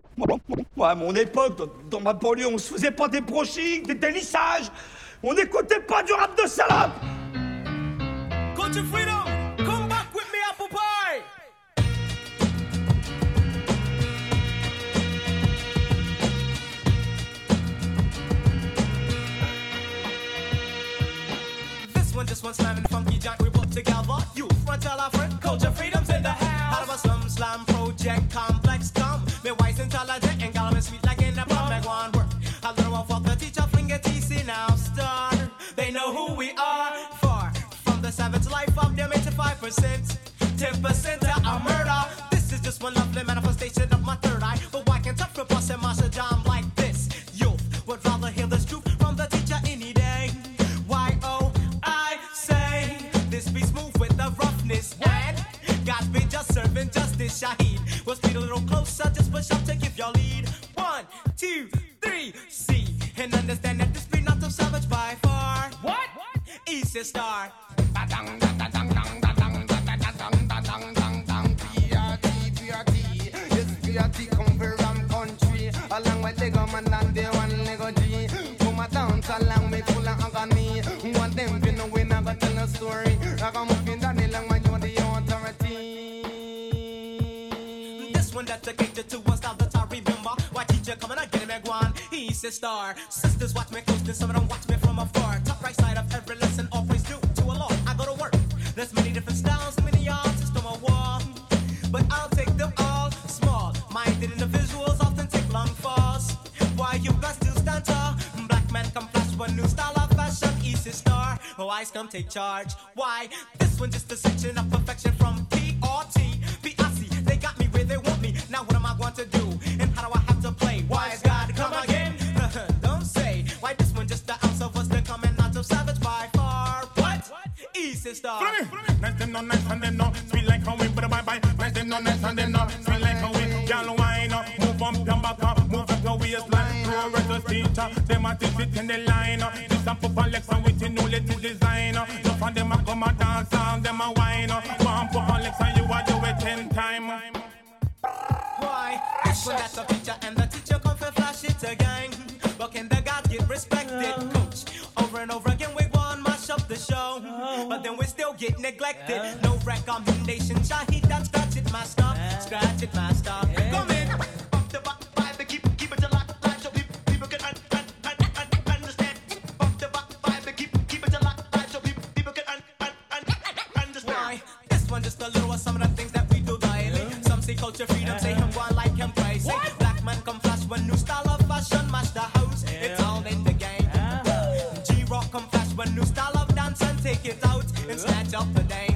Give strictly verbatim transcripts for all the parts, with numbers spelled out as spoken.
Moi, à mon époque, dans, dans ma banlieue, on se faisait pas des brochings, des délissages. On n'écoutait pas du rap de salope. Culture freedom, come back with me, apple pie. This one, just one slamming funky junk we put together. You front tell our friend, culture freedom's in the house. Out of a slum slam project complex come. Me wise intelligent and got me sweet like in the plum. Make one work. A little one for the teacher, finger T C now start. They know who we are. Far from the savage life of them eighty-five percent. ten percent are a murder. This is just one lovely manifestation of my third eye. But why can't tough bust and master jam like this? Youth would rather hear this truth from the teacher any day. Y O I say this be smooth with the roughness. And God's been just serving justice. Shaheed will speed a little closer. Just push up to give your lead. One, two, three, see and understand that this be not so savage by far. What? East is star. Along with the government and the one Lego G. Come a dance along me full of agony. One them you know we never tell a story. I come up in that long when you're the authority. This one dedicated to one style that I remember. Why teacher coming again, me one? He's a star. Sisters watch me close, some of them watch me from afar. Top right side of every lesson, always do to a law. I go to work. There's many different styles, many artists on my wall. But I'll take them all. Small minded individuals often take long falls. Why you guys still stand tall? Black men come flash one new style of fashion. Easy star, wise come take charge. Why? This one just a section of perfection from P R T. P I C, they got me where they want me. Now what am I going to do? And how do I have to play? Why is God come again? Don't say. Why this one just the ounce of us that coming out of savage by far? What? Easy star. Nice them no nice and them no sweet like how we put a bye bye. Nice them no nice and them no sweet like how we y'all wine up, move up, come back up, move up your waistline. Progress teacher, them a teach it in the line. This a pop Alex and with the new latest design. No for them a come a dance and them a wine. One pop Alex and you a do it ten time. Why? This one that's a teacher and the teacher come for flash it again. But can the God get respected? Coach, over and over again we won mash up the show. But then we still get neglected. No recommendation, Shaheed, that scratch it, master. Scratch it, master. Come in. Up the back, vibe, keep, keep it alive, live, so people, people can un, un, un, un, understand. Up the back, vibe, keep, keep it alive, live, so people, people can un, un, un, understand. Why? This one just a little of some of the things that we do daily. Some say culture freedom, say him one like him crazy. Black man come flash one new style of fashion, match the house. It's all in the game. G-Rock come flash one new style of dance and take it out and snatch up the name.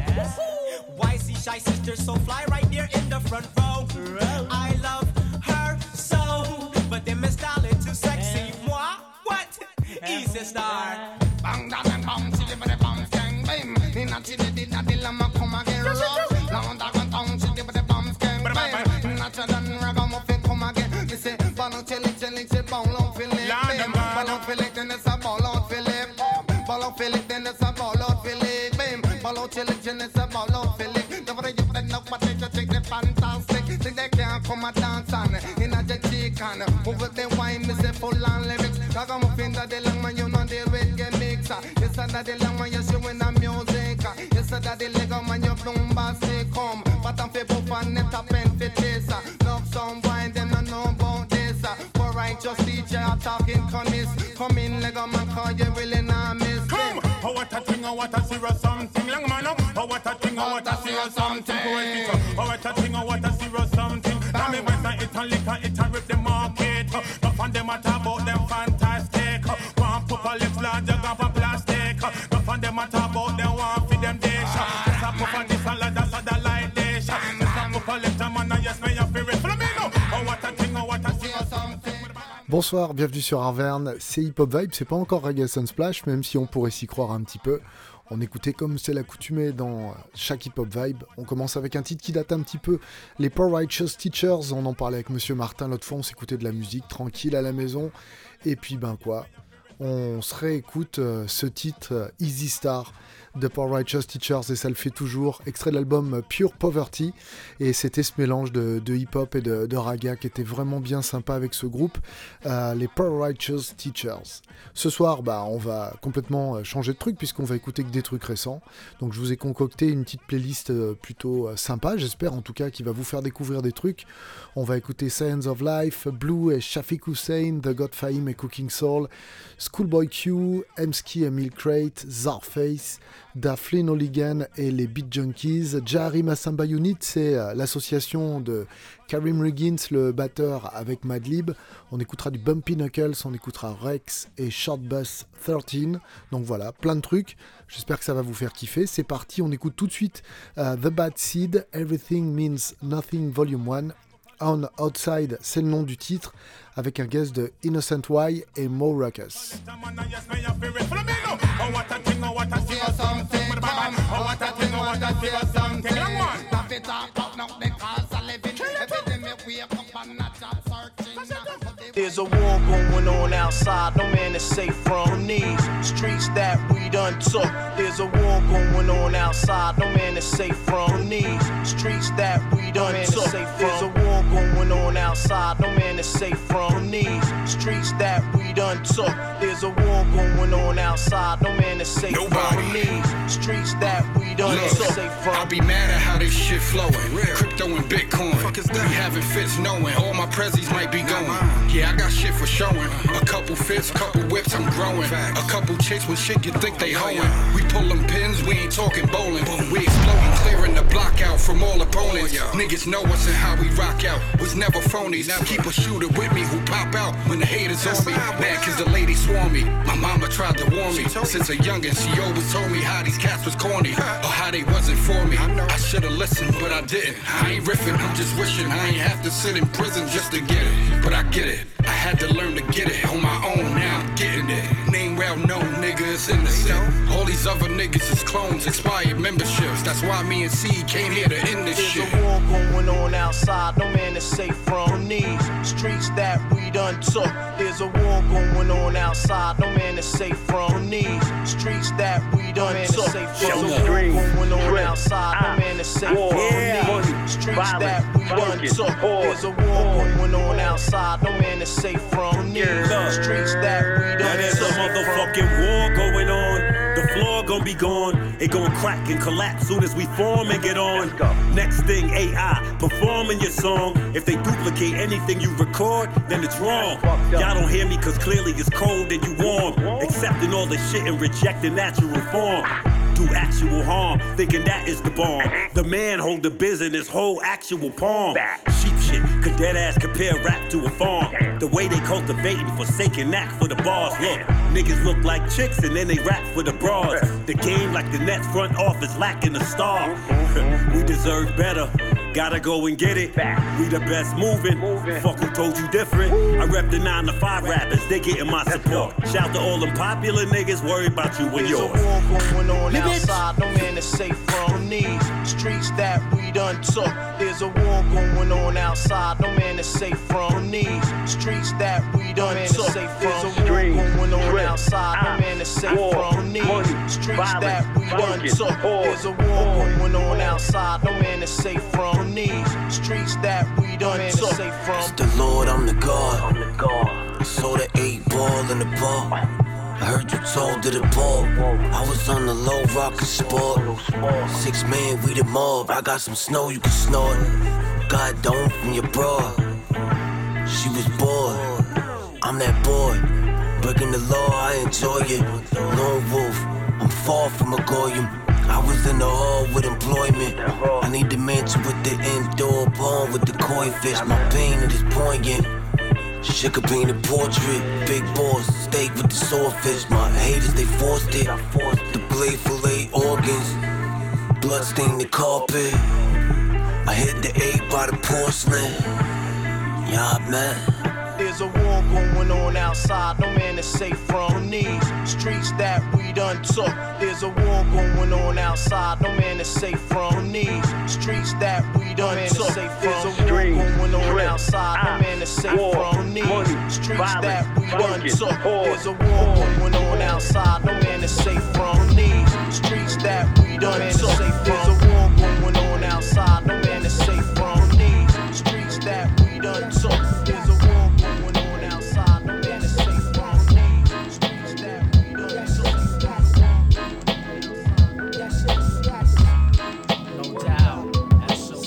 Y C Shy Sisters so fly right there in the front row. I love her so, but them style it too sexy. Moi, what? Easy star. Bang down and bang, see the body bounce, gang, bam. In a chili, did not the llama come again. Long dog and tongue, see the body bounce, gang, bam. Natural and ragamuffin come again. They say, ball out, chili, chili, chili, ball out, fill it, bam. Ball out, fill it, then it's a ball out, fill it. Ball out, fill it, then it's a ball out, fill it, bam. Ball out, chili, chili, it's a ball out, fill it. Never you friend up, but they just take the fantastic. Think they can't come and dance on in a jet chicken. Move with the wine, me say full on lyrics. Ragamuffin that the long man, you know deal with get mixed. Yes, that the long man, you see when the music. Yes, that the Lego man, you bloom bastic come. But I'm fit up and net up and fit this. Love some wine, them not know about this. For righteous teacher, I'm talking connies. Come in, Lego man, cause you really not miss. Come! Oh, what a thing, oh, what a serious something. Young man, oh, what a thing, oh, what a serious something. Oh, what a thing, oh, what a serious something. Now me west and it and liquor, it and rip the market. No fun them a talk about them fantastic. One pop a lips large, you got for plastic. No fun them a talk about them one for them dish. Yes, I pop a this and that's a the light dish. Yes, I pop a lips and man, yes, me a favorite. Follow me now. Oh, what a thing, oh, what a serious something. Bonsoir, bienvenue sur Arverne, c'est Hip Hop Vibe, c'est pas encore Reggae Sunsplash, même si on pourrait s'y croire un petit peu. On écoutait comme c'est l'accoutumée dans chaque Hip Hop Vibe. On commence avec un titre qui date un petit peu, les Poor Righteous Teachers, on en parlait avec Monsieur Martin l'autre fois, on s'écoutait de la musique tranquille à la maison, et puis ben quoi, on se réécoute euh, ce titre euh, Easy Star The Poor Righteous Teachers, et ça le fait toujours. Extrait de l'album Pure Poverty, et c'était ce mélange de, de hip-hop et de, de raga qui était vraiment bien sympa avec ce groupe, euh, les Poor Righteous Teachers. Ce soir, bah, on va complètement changer de truc puisqu'on va écouter que des trucs récents. Donc je vous ai concocté une petite playlist plutôt sympa, j'espère en tout cas, qui va vous faire découvrir des trucs. On va écouter Science of Life, Blue et Shafiq Hussein, The God Fahim et Cooking Soul, Schoolboy Q, Emski et Milk Crate, Czarface, Da Flynn O'Ligan et les Beat Junkies. Jahari Massamba Unit, c'est l'association de Karim Riggins, le batteur, avec Madlib. On écoutera du Bumpy Knuckles, on écoutera Rex et Short Bus treize. Donc voilà, plein de trucs. J'espère que ça va vous faire kiffer. C'est parti, on écoute tout de suite uh, The Bad Seed, Everything Means Nothing Volume un. On Outside, c'est le nom du titre, avec un guest de Innocent Y et Mo Ruckus. There's a war going on outside, no man is safe from these streets that we done took. There's a war going on outside, no man is safe from these streets that we done took. There's a war going on outside, no man is safe from these streets that we done took. There's a war going on outside, no man is safe from these streets that we done took. I'll be mad at how this shit flowing. Crypto and Bitcoin, we having fits knowing all my prezzies might be going. Yeah, I got shit for showing. A couple fits, couple whips, I'm growing. A couple chicks with shit you think they hoeing. We pullin' pins, we ain't talking bowling. We exploding, clearing the block out from all opponents. Niggas know us and how we rock out. Was never phonies. Keep a shooter with me who pop out when the haters on me. Mad cause the lady swarm me. My mama tried to warn me. Since a youngin', she always told me how these cats was corny. Or how they wasn't for me. I should've listened, but I didn't. I ain't riffing, I'm just wishing I ain't have to sit in prison just to get it. But I get it. I had to learn to get it on my own, now I'm getting it. Name well known, nigga, it's innocent. All these other niggas is clones, expired memberships. That's why me and C came here to end this There's shit. There's a war going on outside, no man is safe from these streets that we done took. There's a war going on outside, no man is safe from these streets that we done took. There's a war going on outside, no man is safe from these streets that we done took. There's a war going on outside, no man is safe from these streets that we done took. Now there's a motherfucking war going on. The floor gon' be gone. It gon' crack and collapse soon as we form and get on. Next thing, A I performing your song. If they duplicate anything you record, then it's wrong. Y'all don't hear me cause clearly it's cold and you warm. Accepting all the shit and rejecting natural form. Do actual harm, thinking that is the bomb. The man hold the biz in his whole actual palm. Sheep shit, could dead ass compare rap to a farm. The way they cultivating, forsaking knack for the bars. Look, niggas look like chicks and then they rap for the bras. The game like the Nets front office lacking a star. We deserve better. Gotta go and get it. We the best moving. Fuck who told you different. I rep the nine to five rappers, they getting my support. Shout to all them popular niggas, worry about you and yours. There's a war going on outside, no man is safe from these streets that we done took. There's a war going on outside, no man is safe from these streets that we done took. There's a war going on outside, no man is safe from these streets that we done took. There's a war going on outside, no man is safe from these streets that we done took. It's the Lord, I'm the God. Saw the eight ball in the bar. I heard you told to the ball. I was on the low rockin' sport. Six man, we the mob. I got some snow you can snort. God dome from your broad. She was bored. I'm that boy. Breaking the law, I enjoy it. Lone wolf, I'm far from a goyim. I was in the hall with employment. I need the mansion with the indoor pond with the koi fish. My pain it is poignant. Sugar bean and portrait, big boss, steak with the swordfish. My haters, they forced it. The blade fillet organs, blood stained the carpet. I hit the eight by the porcelain. Yeah, man. There's a war going on outside, no man is safe from these streets that we done took. There's a war going on outside, no man is safe from these streets that we done took. There's a war going on outside, no man is safe from these streets that we done took. There's a war going on outside, no man is safe from these streets that done took. There's a war going on outside, no man is safe from these streets that we done took. No doubt, S O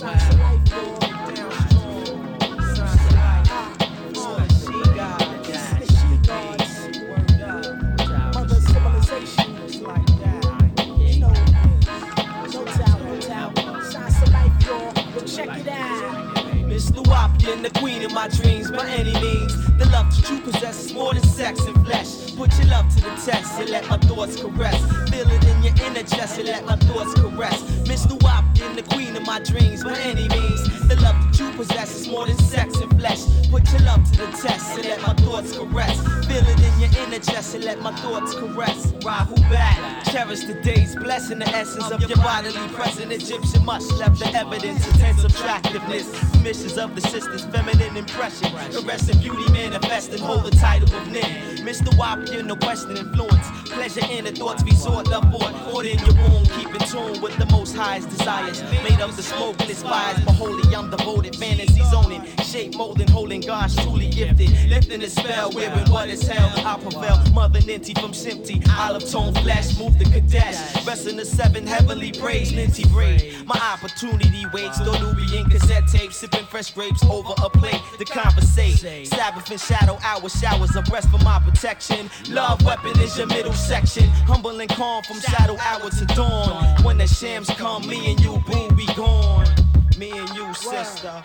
Check it out. Miss Nuwapian, the queen of my dreams by any means. The love that you possess is more than sex and flesh. Put your love to the test and let my thoughts caress. Feel it in your inner chest and let my thoughts caress. Miss Nuwapian, the queen of my dreams by any means. The love that you possess is more than sex and flesh. Put your love to the test and let my thoughts caress. Feel it in your inner chest and let my thoughts caress. Rahu back, cherish the days, blessing the essence of your bodily present. Egyptian much left the evidence, intense attractiveness. Missions of the sisters, feminine impression. Caressing beauty, manifesting, hold the title of Nin. Mister Wapian, no question influence. Pleasure in the thoughts, resort, love for it. Order in your room, keep in tune with the most highest desires. Made of the smoke and inspires, but holy, I'm devoted. Fantasy zoning, shape molding, holding God's truly gifted. Lifting the spell, wearing what is hell. I prevail, Mother Ninty from Simpty. Olive tone flesh, move the Kadesh. Rest in the seven heavenly praise, Ninty braid. My opportunity waits, no Nubian cassette tape. Sipping fresh grapes over a plate to conversate. Sabbath and shadow hours, showers of rest for my protection. Love weapon is your middle section. Humble and calm from shadow hour to dawn. When the shams come, me and you, boo, we gone. Me and you, sister.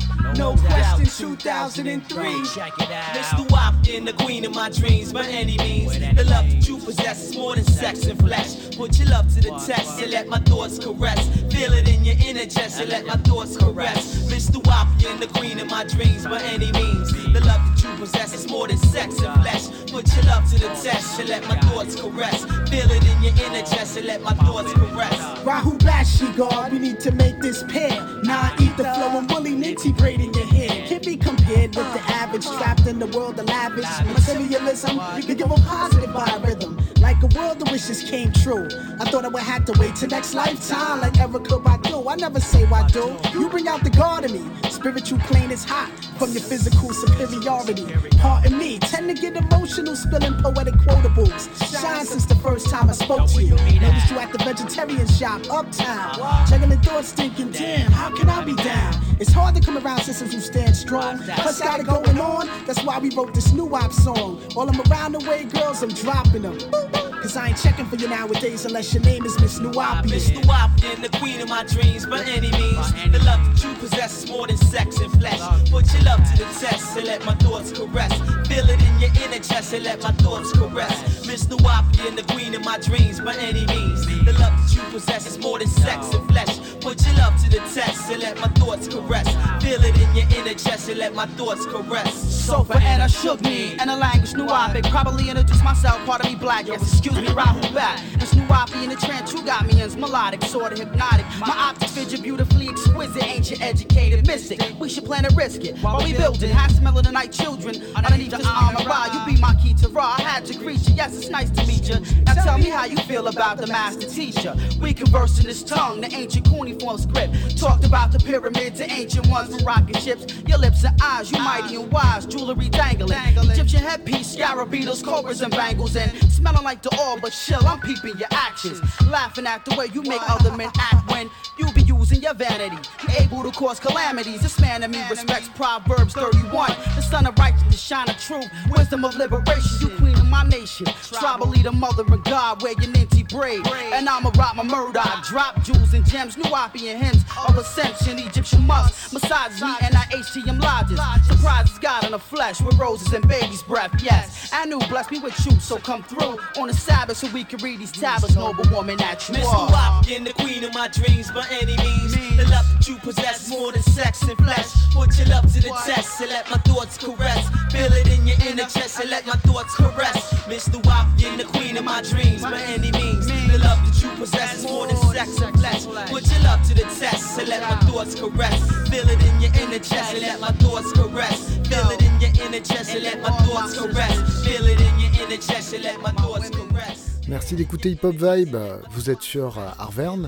No question, two thousand three. Check it out. Miss Nuwapian, the queen of my dreams by any means. The love that you possess is more than sex and flesh. Put your love to the test and let my thoughts caress. Feel it in your inner chest and let my thoughts caress. Miss Nuwapian, the queen of my dreams by any means. The love that you possess is more than sex and flesh. Put your love to the test and let my thoughts caress. Feel it in your inner chest and let my thoughts caress. Rahu Bashi God, we need to make this pair. Nah, eat the flow and Willie Ninty braid in your hair. Can't be compared with the average, trapped in the world of lavish materialism. You can give a positive vibe rhythm, like a world of wishes came true. I thought I would have to wait till next lifetime, like Erykah Badu. I never say why do. You bring out the God in me. Spiritual plane is hot from your physical superiority. Pardon me, tend to get emotional, spilling poetic quotables. Shine since the first time I spoke to you. Noticed you at the vegetarian shop uptown. Checking the thoughts, thinking, damn, how can I be down? It's hard to come around sisters who stand strong. Plus got it going on, that's why we wrote this new op song. All them around the way, girls, I'm dropping them. Cause I ain't checking for you nowadays unless your name is Miss Nuwapian. Miss Nuwapian, the queen of my dreams by any means. The love that you possess is more than sex and flesh. Put your love to the test and let my thoughts caress. Feel it in your inner chest and let my thoughts caress. Miss Nuwapian, the queen of my dreams by any means. The love that you possess is more than sex and flesh. Put your love to the test and let my thoughts caress. Feel it in your inner chest and let my thoughts caress. Sofa and I shook me, and a language Nuwapic. Probably introduce myself, part of me black. Yes, excuse me, Rahu back. Miss Nuwapian, the trance you got me in's melodic, sorta hypnotic. My optics fidget beautifully exquisite, ancient, educated, mystic. We should plan to risk it while we build it. Have some melatonin children underneath this armor. You be my key to raw. I had to greet you. Yes, it's nice to meet you. Now tell me how you feel about the master teacher. We converse in this tongue, the ancient cuneiform script. Talked about the pyramids, the ancient ones from rocket ships. Your lips and eyes, you mighty and wise. Jewelry dangling, Egyptian headpiece, scarab beetles, cobras and bangles, and smelling like the oil, but chill, I'm peeping your actions. Laughing at the way you make other men act when you be using your vanity, able to cause calamities. This man in me respects Proverbs thirty-one. The son of righteousness, shine of truth, wisdom of liberation. You queen of my nation, tribal leader, mother of God, wear your Ninty braid. And I'ma rock my murder, I drop jewels and gems, Nuwapian hymns of ascension, Egyptian musk, massages me and I H T M lodges. Surprises God in the flesh with roses and baby's breath, yes. I knew, bless me with you, so come through on the Sabbath so we can read these tablets, noble woman that you Miss are. Nuwapian, the queen of my dreams by any means. The love that you possess more than sex and flesh. Put your love to the test and let my thoughts caress. Feel it in your inner chest and let my thoughts caress. Miss Nuwapian, the queen of my dreams by any means. The love that you possess is more than sex and flesh. Put your love to the test and let my thoughts caress. Feel it in your inner chest and let my thoughts caress. Feel it in your inner chest and let my thoughts caress. Feel it in your inner chest and let my thoughts caress. Merci d'écouter Hip Hop Vibe, vous êtes sur Arverne.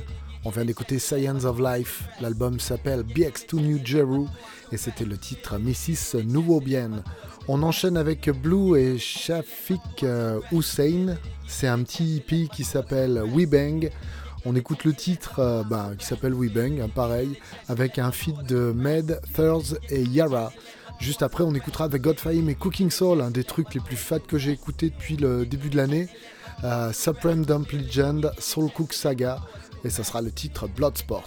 On vient d'écouter Science of Life, l'album s'appelle B X two New Jeru et c'était le titre missus Nuobian. On enchaîne avec Blue et Shafiq Hussein, c'est un petit hippie qui s'appelle We Bang. On écoute le titre euh, bah, qui s'appelle We Bang, hein, pareil, avec un feat de Med, Thurs et Yara. Juste après, on écoutera The Godfame et Cooking Soul, un des trucs les plus fat que j'ai écouté depuis le début de l'année. Euh, Supreme Dump Legend, Soul Cook Saga, et ça sera le titre Bloodsport.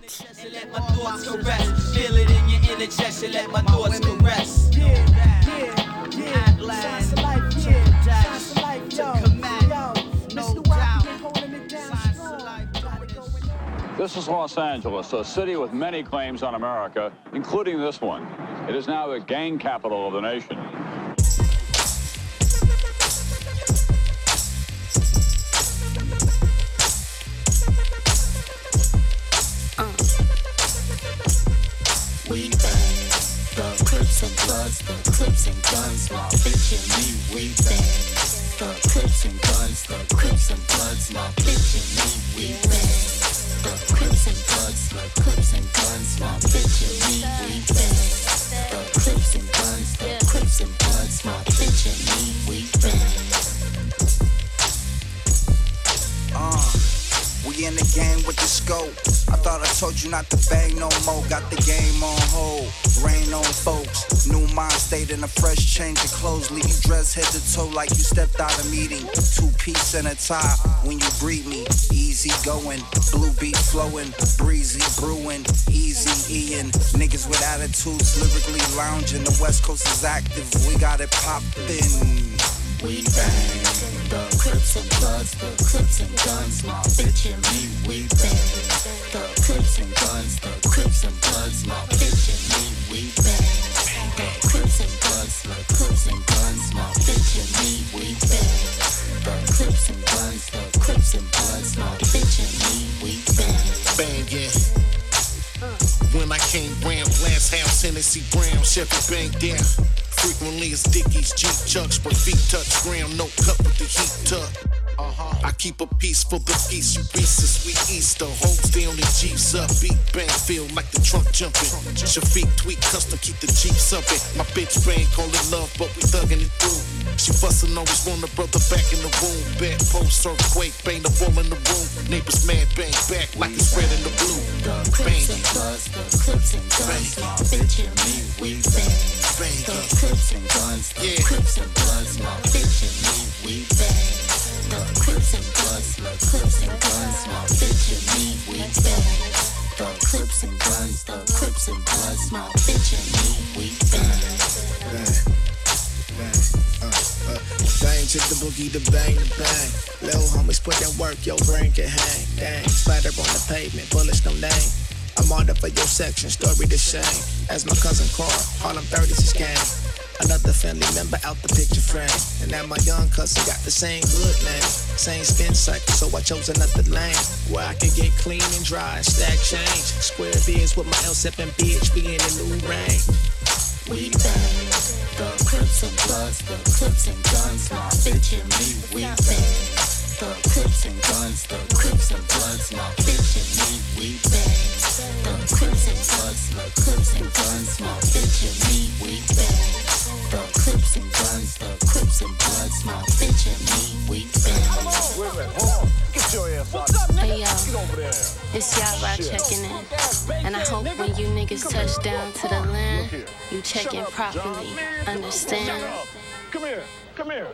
This is Los Angeles, a city with many claims on America, including this one. It is now the gang capital of the nation. Uh. We bang, the Crips and Bloods, the Crips and Guns, my bitch and me, we bang. The Crips and Guns, the Crips and Bloods, my bitch and me, we bang. The Crips and Bloods, the Crips and Guns, my bitch and me, we bang. The Crips and Guns, the Crips and Bloods, my bitch and me, we bang. Uh, we in the game with the scope. I thought I told you not to bang no more. Got the game on hold, rain on folks. New mind state in a fresh change of clothes. Leave you dressed head to toe like you stepped out of meeting. Two piece and a tie when you greet me. Easy going, blue beat flowing, breezy brewing, easy eating. Niggas with attitudes, lyrically lounging. The West Coast is active, we got it poppin'. We bang, the Crips and Bloods, the Crips and Guns, my bitch and me, we bang. The Crips and Guns, the Crips and Bloods, my bitch and me, we bang. The Crips and Bloods, the Crips and Guns, my bitch and me, we bang. The Crips and Guns, the Crips and Bloods, my bitch and me, we bang. Bangin'. When I came round, Glass House, Tennessee Brown, Chevy bang down. Frequently it's Dickies, Jeep Chucks, but feet touch ground, no cup with the heat tuck. Uh-huh. I keep a piece for the feast, you Reese's, sweet Easter. Holds down the Jeeps up, beat bang, feel like the trunk jumping. Shafiq tweet custom, keep the Jeeps up it. My bitch bang, call it love, but we thuggin' it through. She bustin', always want her brother back in the room. Bad post, earthquake, bang the wall in the room. Neighbors mad, bang back like it's red in the blue. The Crips and Bloods, the Crips and Guns, my bitch and me, we bang. The Crips and Guns, the yeah. Crips and Bloods, my bitch and me, we bang. The Crips and Bloods, the Crips and Guns, my bitch and me, we bang. The Crips and Guns, the Crips and Bloods, my bitch and me, we bang. Bang, bang, uh, uh. Bang to the boogie, the bang, the bang. Little homies put in work, your brain can hang. Dang, splatter on the pavement, bullets no name. I'm on up for your section, story the same. As my cousin Carl, Harlem thirties is gang. Another family member out the picture frame. And now my young cousin got the same hood name. Same spin cycle, so I chose another lane. Where I can get clean and dry and stack change. Square beers with my L seven B H B in the new rain. We bang, the Crips and Bloods, the Crips and Guns, my bitch and me, we bang. The Crips and Guns, the Crips and Bloods, my bitch and me, we bang. The Crips and Bloods, the Crips and Guns, my bitch and me, we bang. The Crips and Guns, the Crips and Bloods, my bitch and me, we bang. Wait a minute, hold on. Get your ass out. Hey yo, Get over there. it's Yara checking in. And I hope when you niggas touch down to the land, you check in properly. Understand? Come here, come here.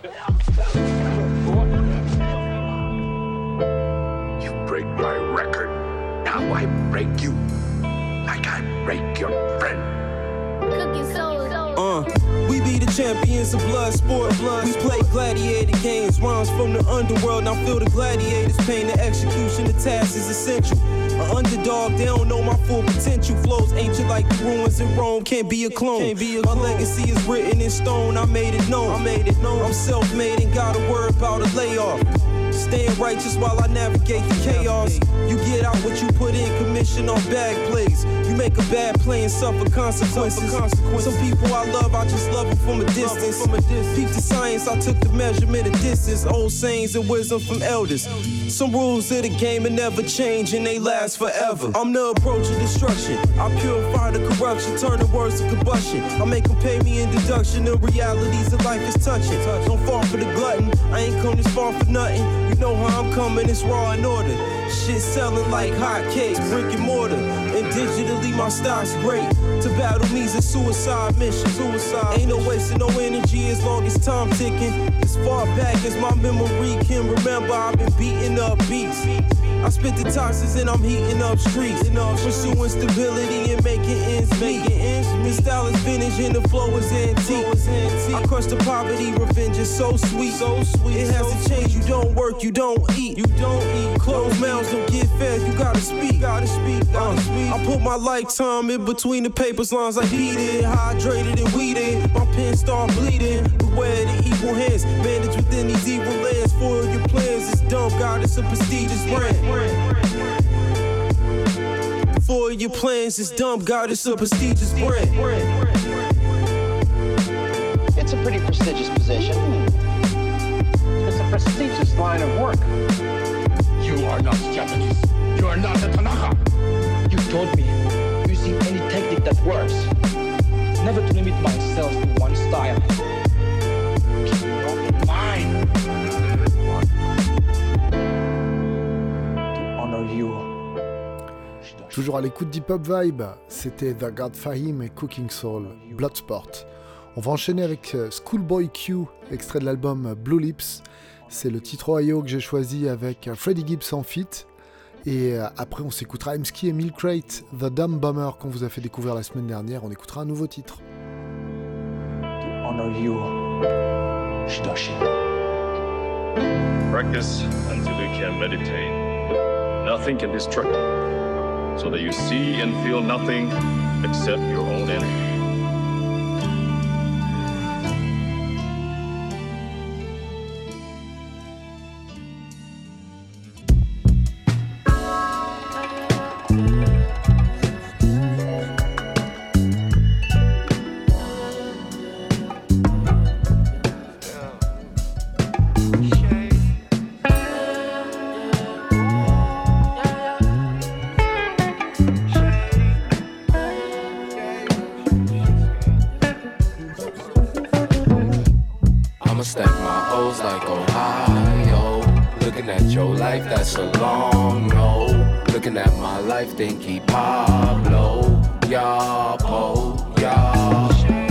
You break my record. Now I break you. Like I break your friend. Cooking soul. Uh, we be the champions of blood sport. Blood we play gladiator games, rhymes from the underworld. Now feel the gladiators pain. The execution of tasks is essential. An underdog, they don't know my full potential. Flows ancient like the ruins in Rome. Can't be a clone. Can't be a clone. My legacy is written in stone. I made it known. I made it known. I'm self-made and gotta worry about a layoff. Staying righteous while I navigate the chaos. You get out what you put in, commission on bag plays. You make a bad play and suffer consequences. Some people I love, I just love them from a distance. Peep the science, I took the measurement of distance. Old sayings and wisdom from elders. Some rules of the game and never change and they last forever. I'm the approach of destruction. I purify the corruption, turn the words to combustion. I make them pay me in deduction. The realities of life is touching. Don't fall for the glutton. I ain't come this far for nothing. You know how I'm coming, it's raw in order. Shit selling like hotcakes, brick and mortar. And digitally my stock's great. To battle me's a suicide mission. Suicide. Ain't no wasting no energy as long as time ticking. As far back as my memory can remember, I've been beating up beats. I spit the toxins and I'm heating up streets. Pursuing stability and making ends meet. The style is vintage and the flow is antique. I crush the poverty, revenge is so sweet. So sweet. It has to change. You don't work, you don't eat. You don't eat. Closed mouths don't get fed. You gotta speak. Gotta speak. Gotta speak. I put my lifetime in between the papers lines. I heat it, hydrated and weeded. My pen start bleeding. Beware the evil hands. Bandage within these evil lands. Foil your plans. It's dumb. God, it's a prestigious brand. For your plans, it's dumb, God, it's a prestigious brand. It's a pretty prestigious position. It's a prestigious line of work. You are not Japanese. You are not a Tanaka. You told me using any technique that works. Never to limit myself to one style. Keep me open mind. To honor you. Toujours à l'écoute d'Hip-Hop Vibe, c'était The God Fahim et Cooking Soul, Bloodsport. On va enchaîner avec Schoolboy Q, extrait de l'album Blue Lips. C'est le titre Ohio que j'ai choisi avec Freddie Gibbs en feat. Et après on s'écoutera Emski et Milk Crate, The Dumb Bummer qu'on vous a fait découvrir la semaine dernière. On écoutera un nouveau titre. To honor you, Shidoshi. Practice until you can meditate. Nothing can distract you. So that you see and feel nothing except your own energy. That's a long no. Looking at my life, think he Pablo. Yapo, ya.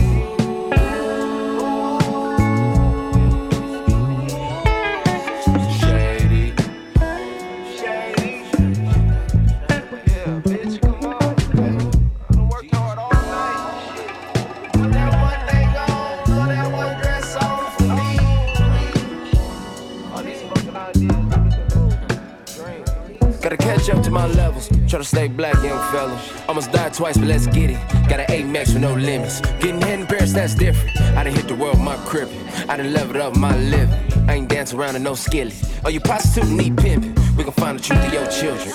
Shady. Shady. Yeah, bitch, come on. I done worked hard all night. Put that one thing on, put that one dress on for me. All these fucking ideas. Gotta catch up to my levels. Try to stay black, young fella. Almost died twice, but let's get it. Got an eight max with no limits. Getting head in Paris, that's different. I done hit the world, my crippin'. I done leveled up my living. I ain't dancing around in no skillet. Oh, you prostitute need pimpin'. We gon' find the truth of your children.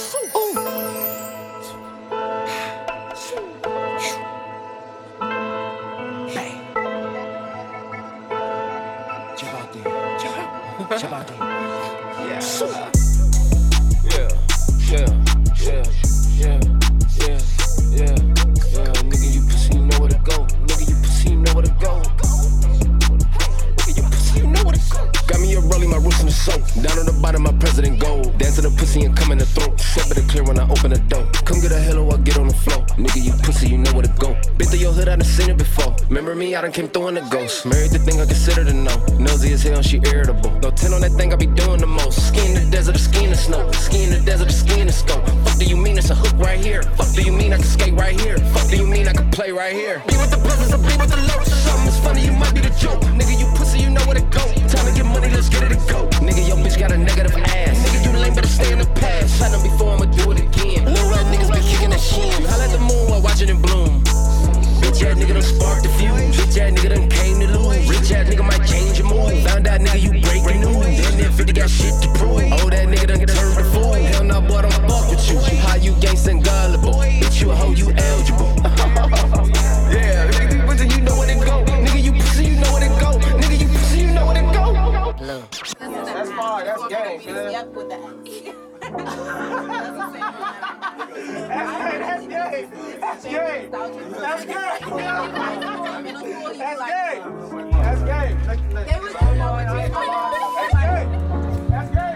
Jump out there. Jump, jump out there. Yeah. Yeah, yeah, yeah, yeah, yeah, yeah, yeah. Nigga, you pussy, you know where to go. Nigga, you pussy, you know where to go. Nigga, you pussy, you know where to go. Got me a rollie, my roots in the soap. Down on the bottom, my president gold. Dance to the pussy and come in the throat. Step it clear when I open the door. Come get a hello, I get on the floor. Nigga, you pussy, you know where to go. Been through your hood, I done seen it before. Remember me, I done came through in the ghost. Married the thing I consider to know. Nosy as hell, she irritable. No ten on that thing, I be doing the most. Ski in the desert, or ski in the snow. Ski in the desert, or ski in the scope. Fuck do you mean it's a hook right here? Fuck do you mean I can skate right here? Fuck do you mean I can play right here? Be with the peasants or be with the low. Something's funny, you might be the joke. Nigga, you pussy, you know where to go. Time to get money, let's get it to go. Nigga, your bitch got a negative ass. Nigga, you lame, better stay in the past. Platinum before, I'ma do it again. Little red niggas been kicking the sheen. Holla at the moon while watching it bloom. Bitch ass nigga done sparked the fuse. Bitch ass nigga done came to lose. Rich ass nigga might change your mood. Found out nigga you breaking news. Damn near fifty got shit That's gay. That's gay. That's gay. That's gay.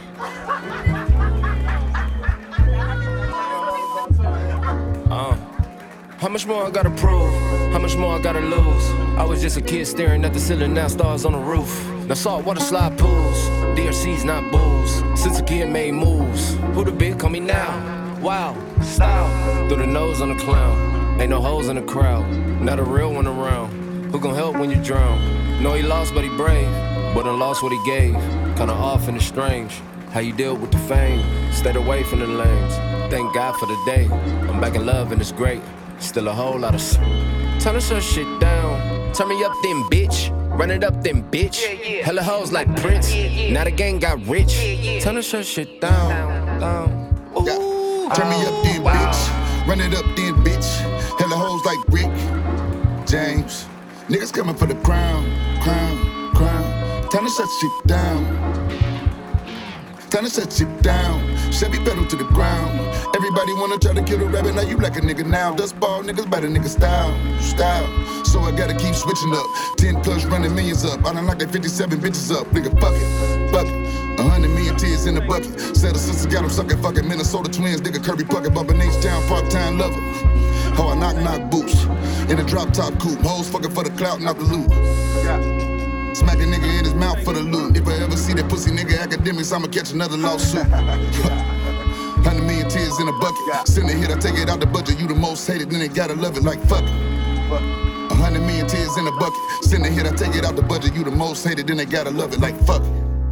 Uh, how much more I gotta prove? How much more I gotta lose? I was just a kid staring at the ceiling, now stars on the roof. Now saltwater slide pools, D R C's not booze. Since a kid made moves, who the big call me now? Wow, style, through the nose on the clown. Ain't no hoes in the crowd, not a real one around. Who gon' help when you drown? Know he lost but he brave, but done lost what he gave. Kinda off and it's strange, how you deal with the fame. Stayed away from the lanes, thank God for the day. I'm back in love and it's great, still a whole lot of s- Turn this shit down, turn me up then bitch. Run it up then bitch, yeah, yeah. Hella hoes like Prince, yeah, yeah. Now the gang got rich, yeah, yeah. Turn this shit down, down. Ooh. Turn me up then wow. bitch, run it up then bitch. Hella hoes like Rick James. Niggas coming for the crown, crown, crown. Time to shut shit down. Time to shut shit down. Chevy pedal to the ground. Everybody wanna try to kill a rabbit, now you like a nigga now. Dust ball niggas by the nigga style, style. So I gotta keep switching up. Ten plus running millions up. I done knocked that fifty-seven bitches up. Nigga, fuck it, fuck it. A hundred million tears in the bucket. Said the sister got him sucking fucking Minnesota Twins. Nigga Kirby Puckett bumping H-Town part-time lover. How I knock knock boots in a drop top coupe. Hoes fucking for the clout, not the loot. Smack a nigga in his mouth for the loot. If I ever see that pussy nigga academics, I'ma catch another lawsuit. Hundred million tears in a bucket. Send a hit, I take it out the budget. You the most hated, then they gotta love it like fuck it. A hundred million tears in a bucket. Send a hit, I take it out the budget. You the most hated, then they gotta love it like fuck it.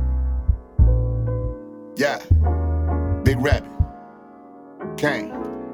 Yeah, Big Rabbit, Kane.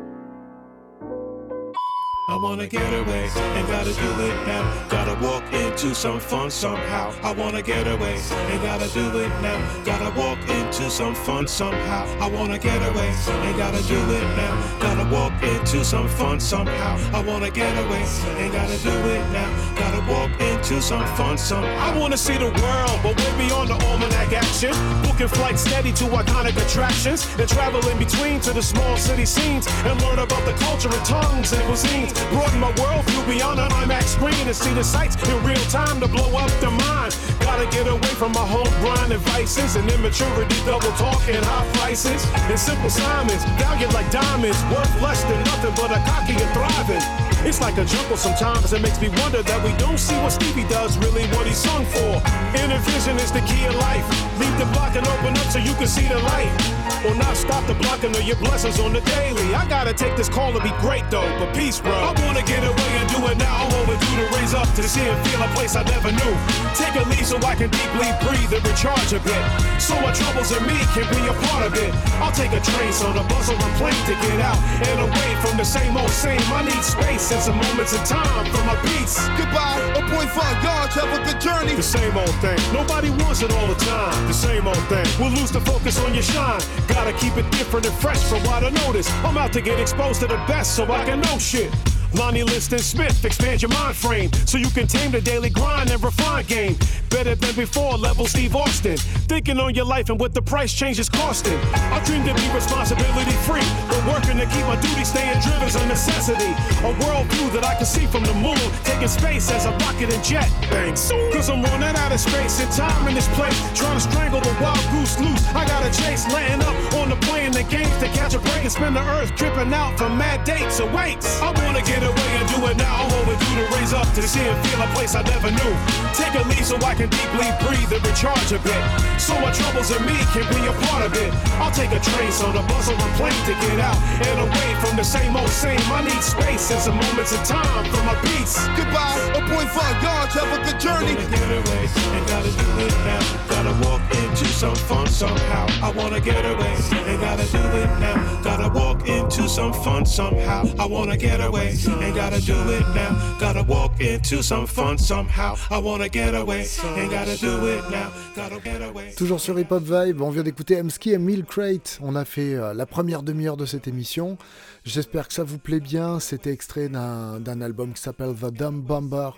I wanna get away, ain't gotta do it now. Gotta walk into some fun somehow. I wanna get away, ain't gotta do it now. Gotta walk into some fun somehow. I wanna get away, ain't gotta do it now. Gotta walk into some fun somehow. I wanna get away, ain't gotta do it now. Gotta walk into some fun somehow. I wanna see the world, but way beyond the almanac action. Booking flights steady to iconic attractions and travel in between to the small city scenes and learn about the culture and tongues and cuisines. Broaden my worldview beyond an IMAX screen and see the sights in real time to blow up the mind. Gotta get away from my whole grind and vices and immaturity, double talk and high prices and simple Simons, valiant like diamonds, worth less than nothing but a cocky and thriving. It's like a jungle sometimes, it makes me wonder that we don't see what Stevie does, really what he's sung for. Inner vision is the key of life. Leave the block and open up so you can see the light. Or not stop the blocking of your blessings on the daily. I gotta take this call to be great though, but peace bro. I wanna get away and do it now. I'm overdue to raise up to see and feel a place I never knew. Take a leave so I can deeply breathe and recharge a bit. So my troubles and me can be a part of it. I'll take a train, so the bus or a plane to get out and away from the same old same. I need space and some moments of time for my beats. Goodbye, a point five yards, have a good journey. The same old thing, nobody wants it all the time. The same old thing, we'll lose the focus on your shine. Gotta keep it different and fresh for why to notice. I'm out to get exposed to the best so I can know shit. Lonnie Liston Smith, expand your mind frame so you can tame the daily grind and refine game. Better than before, level Steve Austin. Thinking on your life and what the price change is costing. I dream to be responsibility free, but working to keep my duty staying driven's a necessity. A worldview that I can see from the moon, taking space as a rocket and jet. Thanks. Cause I'm running out of space and time in this place, trying to strangle the wild goose loose. I gotta chase, laying up on the plane, the games to catch a break and spin the earth, dripping out from mad dates and waits. I wanna get away and do it now. I'm overdue to raise up to see and feel a place I never knew. Take a leave so I can deeply breathe and recharge a bit. So my troubles and me can be a part of it. I'll take a train, so the bus or a plane to get out and away from the same old same. I need space and some moments of time for my beats. Goodbye, a point five yards, have a good journey. I wanna get away and gotta do it now. Gotta walk into some fun somehow. I wanna get away and gotta do it now. Gotta walk into some fun somehow. I wanna get away. Ain't gotta do it now. Gotta walk into some fun somehow. I wanna get away. Ain't gotta do it now. Gotta get away. Toujours sur Hip Hop Vibe, on vient d'écouter Emski et Milk Crate. On a fait euh, la première demi-heure de cette émission. J'espère que ça vous plaît bien. C'était extrait d'un, d'un album qui s'appelle The Dumb Bomber.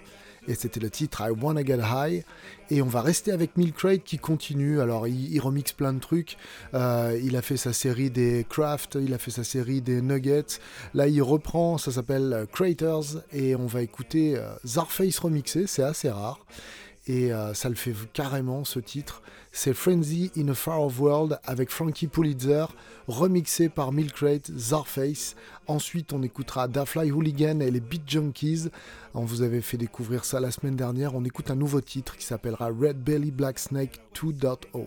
et c'était le titre I Wanna Get High. Et on va rester avec Milkrate qui continue. Alors il, il remixe plein de trucs, euh, il a fait sa série des Craft, il a fait sa série des Nuggets, là il reprend, ça s'appelle Craters, et on va écouter euh, Czarface remixé, c'est assez rare. Et euh, ça le fait carrément ce titre, c'est Frenzy in a Far Off World avec Frankie Pulitzer, remixé par Milkrate, Czarface. Ensuite on écoutera Da Fly Hooligan et les Beat Junkies, on vous avait fait découvrir ça la semaine dernière. On écoute un nouveau titre qui s'appellera Red Belly Black Snake deux point zéro.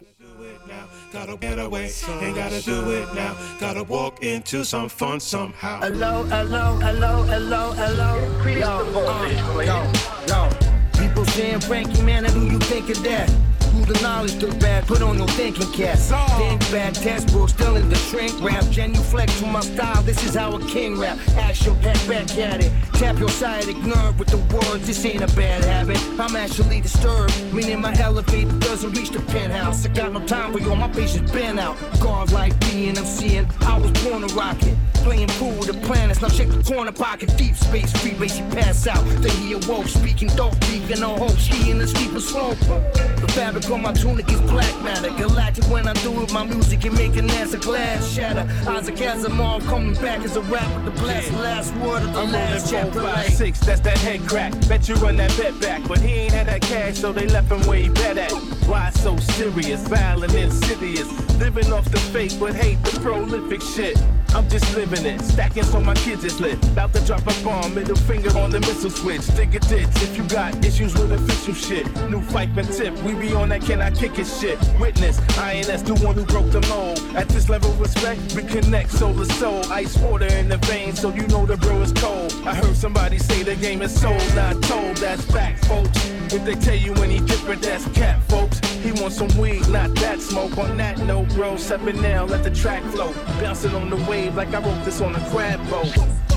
Gotta get away, ain't gotta do it now. Gotta walk into some fun somehow. Hello, hello, hello, hello, hello. Increase yo, the voltage, uh, please. Yo, yo. People saying, Frankie, man, who you think of that? Who the knowledge took bad, put on your thinking cap. Think bad textbook, still in the shrink wrap. Genuflex to my style, this is how a king rap. Action, pack back at it. Tap your sciatic nerve with the words, this ain't a bad habit. I'm actually disturbed, meaning my elevator doesn't reach the penthouse. I got no time for you, my patience been out. God like being MCing, I was born to rock it. Playing pool with the planets, now check the corner pocket. Deep space, free base, he pass out. Then he awoke, speaking dope, speaking no hope. Ski in the steeper slope. The fabric on my tunic is black matter. Galactic when I do it, my music can make an answer glass shatter. Isaac Asimov coming back as a rapper. The blast, yeah. Last word of the I'm last chapter. Like six, that's that head crack. Bet you run that bet back, but he ain't had that cash, so they left him where he bet at. Why so serious, violent, insidious? Living off the fake, but hate the prolific shit. I'm just living it, stacking so my kids is lit. About to drop a bomb, middle finger on the missile switch. Dig a ditch if you got issues with official shit. New fight and tip, we be on that can I kick it shit. Witness, I N S the one who broke the mold. At this level of respect, we connect soul to soul. Ice water in the veins, so you know the bro is cold. I heard somebody say the game is sold, not told. That's fact, folks. If they tell you any different, that's cap, folks. He wants some weed, not that smoke. On that note, bro, stepping now, let the track flow. Bouncing on the wave like I wrote this on a crab boat.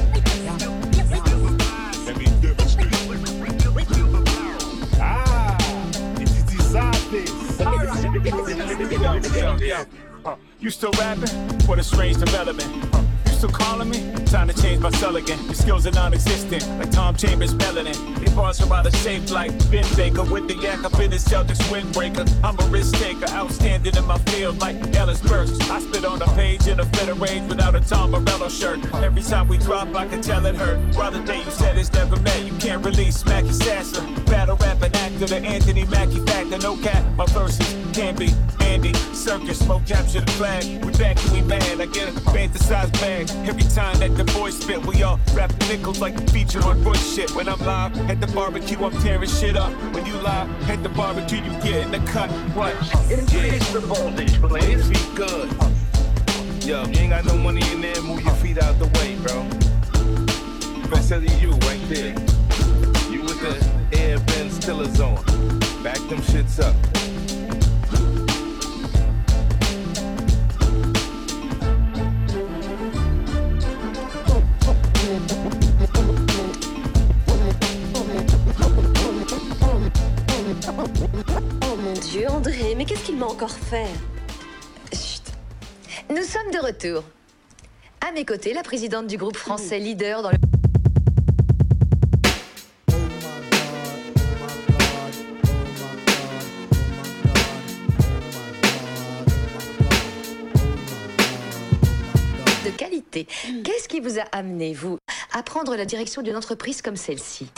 Ah, it's this. Uh, you still rapping? What a strange development. Uh, you still calling me? Time to change my cell again. Your skills are non-existent, like Tom Chambers melanin. Your bars are out of shape like Ben Baker with the yak up in his Celtics windbreaker. I'm a risk taker, outstanding in my field like Ellis Burks. I spit on a page in a better range without a Tom Morello shirt. Every time we drop, I can tell it hurt. Brother day you said it's never met, you can't release Smacky Sasser. Battle rap and actor, the Anthony Mackie factor. No cap, my verses can't be Andy. Circus, smoke capture the flag. We back and we mad, I get a fantasized bag. Every time that the boys spit, we all rap nickels like the feature on Bush shit. When I'm live at the barbecue, I'm tearing shit up. When you live at the barbecue, you get in the cut. What? Increase the voltage, please. Be good. Yo, you ain't got no money in there, move your feet out the way, bro. Especially you right there. You with the air bend stillers on. Back them shits up. Oh mon Dieu, André, mais qu'est-ce qu'il m'a encore fait? Chut. Nous sommes de retour. À mes côtés, la présidente du groupe français leader dans le... de qualité. Qu'est-ce qui vous a amené, vous, à prendre la direction d'une entreprise comme celle-ci?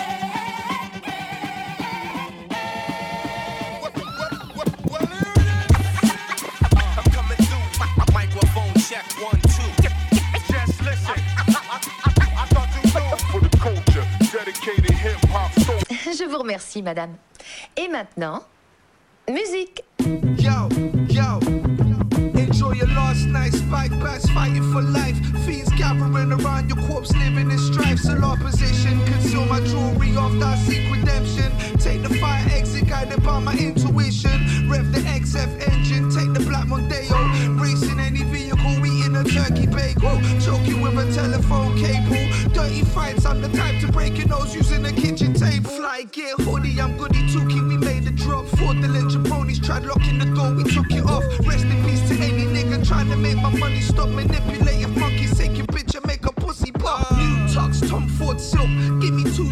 Je vous remercie, madame. Et maintenant, musique. Yo, yo. Enjoy your last night, spike bats fighting for life. Fiends gathering around your corpse, living in strife. Still opposition, conceal my jewelry after I seek redemption. Take the fire exit, guided by my intuition. Rev the X F engine, take the Black Mondeo. Racing any vehicle, eating a turkey bagel. Choking with a telephone cable. Dirty fights, I'm the type to break your nose using a kitchen table. Fly gear, hoodie, I'm goody tookie, we made the drop. Four the ponies tried locking the door, we took it off. Rest in peace to any nigga trying to make my money stop. Manipulating monkeys, take your bitch and make a pussy pop. New tux, Tom Ford silk, give me two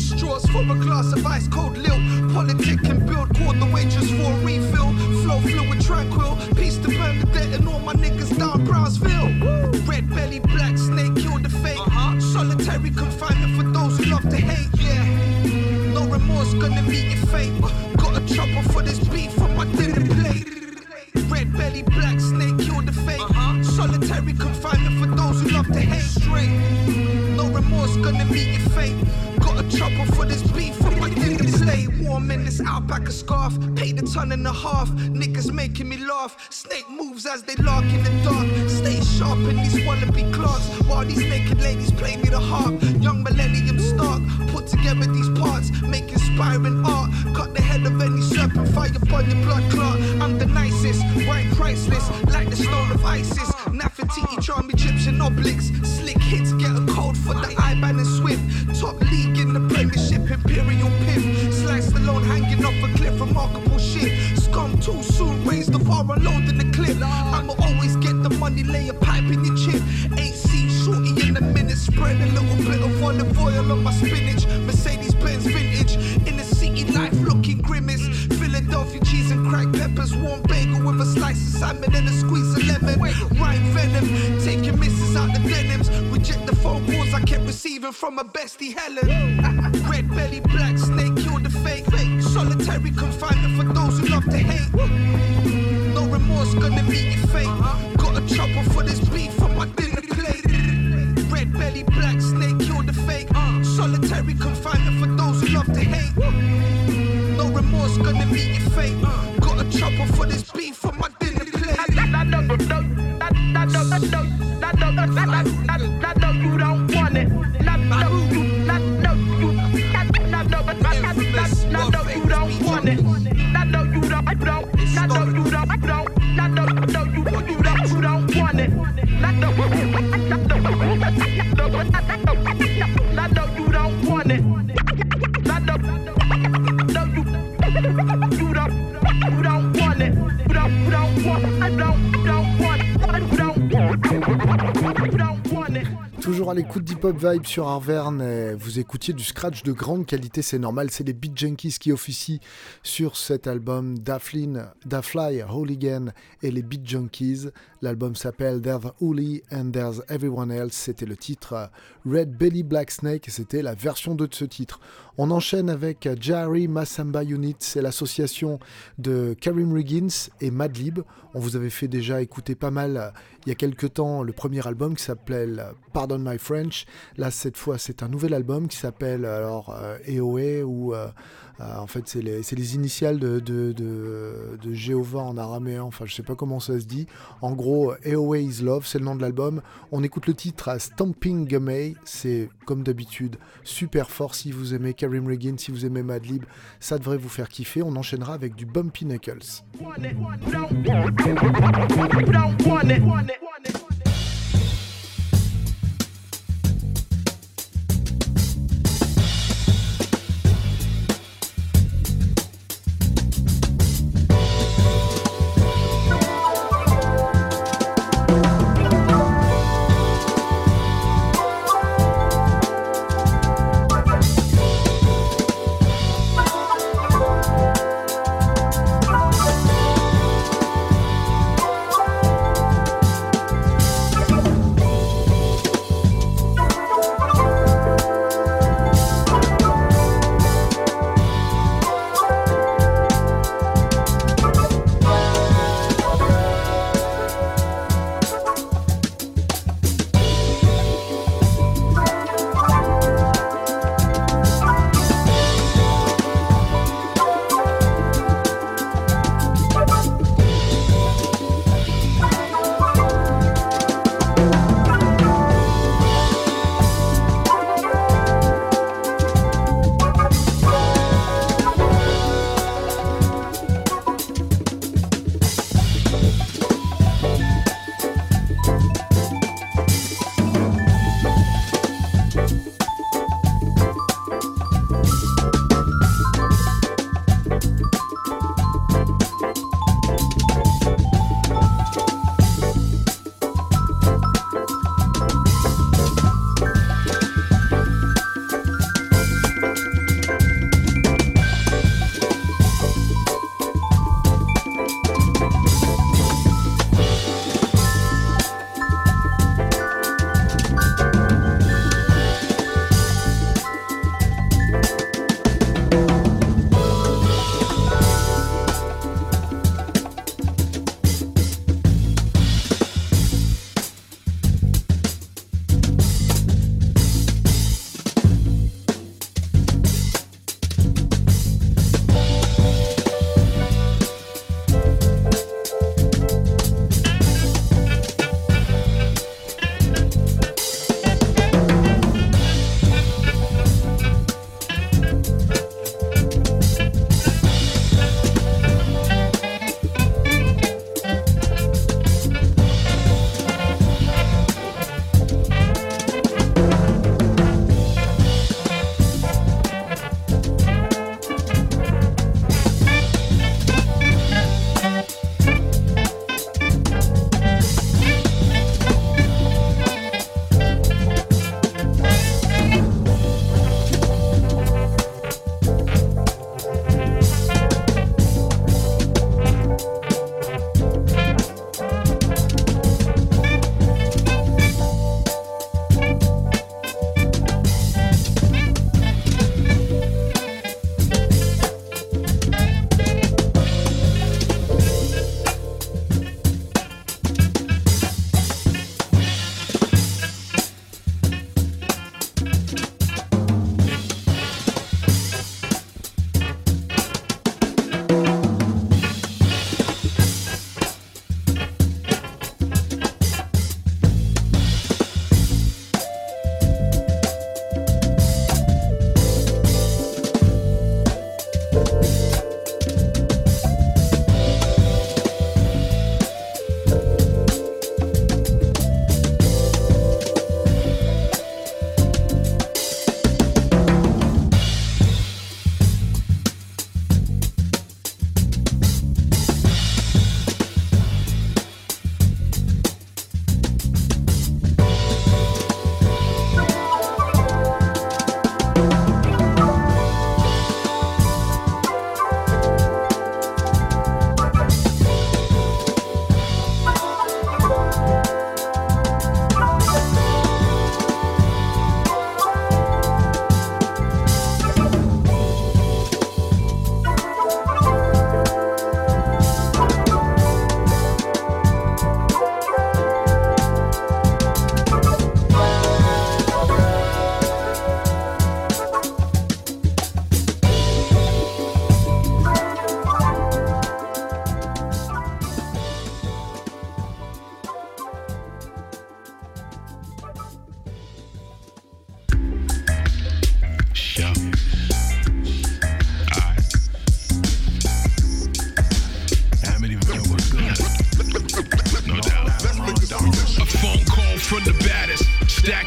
straws for a glass of ice cold lilt. Politic and build, call the waitress for a refill. Flow fluid tranquil, peace to Bernadette and all my niggas down Brownsville. Red belly, black snake, kill the fake. Uh-huh. Solitary confinement for those who love to hate, yeah. No remorse, gonna meet your fate. Got a chopper for this beef from my dinner plate. Red belly, black snake, kill the fake. Uh-huh. Solitary confinement for those who love to hate. Straight. No remorse, gonna meet your fate. Got a chopper for this beef from my dinner plate. Warm in this outback a scarf. Paid a ton and a half. Niggas making me laugh. Snake moves as they lark in the dark. Stay sharp in these wallaby clocks. While these naked ladies play me the harp. Young millennium stark. Put together these parts. Make inspiring art. Cut the head of any serpent. Fire upon your blood clot. I'm the nicest. Right priceless. Like the stone of Isis. Nefertiti, charm Egyptian obliques. Slick hits. Get a code for the I-Ban and Swift. Top league in the Premiership. Imperial piff. Slice the loan hanging off a cliff. Remarkable shit. Scum too soon. Raise the bar, unloading the clip. I'ma always get the money. Lay a pipe in your chip. A C shorty in a minute. Spread a little bit of olive oil on my spinach. Mercedes-Benz vintage. In the city life looking grimace. Philadelphia cheese and cracked peppers. Warm bagel with a slice of salmon and a squeeze of lemon. Rhyme venom. Taking misses out the denims. Reject the phone calls I kept receiving from a bestie Helen. Red belly, black snake, kill the fake. Solitary confinement for those who love to hate. No remorse, gonna meet your fate. Got a chopper for this beef from my dinner plate. Red belly, black snake, kill the fake. Solitary confinement for those who love to hate. No remorse, gonna meet your fate. Got a chopper for this beef from my dinner plate. I know, I know, I know, I know, I know, I know you don't want it. I know you, I know you, I know, I know you don't want it. I know you don't, I don't, I know you don't, I don't, I know, I know you, you don't, you don't want it. I know, I know, I know, I know you don't want it. I know, I know you, you don't, you don't want it. You don't, you don't want it. I don't, I don't want it. I don't want it. You don't want it. Toujours à l'écoute d'Hip-Hop Vibe sur Arverne, vous écoutiez du scratch de grande qualité, c'est normal, c'est les Beat Junkies qui officient sur cet album, Daflin, Dafly, Hooligan et les Beat Junkies. L'album s'appelle There's Hooli and There's Everyone Else, c'était le titre Red Belly Black Snake et c'était la version deux de ce titre. On enchaîne avec Jahari Massamba Unit, c'est l'association de Karim Riggins et Madlib. On vous avait fait déjà écouter pas mal il y a quelques temps le premier album qui s'appelle Pardon My French. Là cette fois c'est un nouvel album qui s'appelle alors euh, E O A ou euh, euh, en fait c'est les, c'est les initiales de, de, de, de Jéhovah en araméen, enfin je sais pas comment ça se dit. En gros E O A is Love, c'est le nom de l'album. On écoute le titre à Stomping Gamay, c'est comme d'habitude super fort. Si vous aimez Karim Riggins, si vous aimez Madlib, ça devrait vous faire kiffer. On enchaînera avec du Bumpy Knuckles.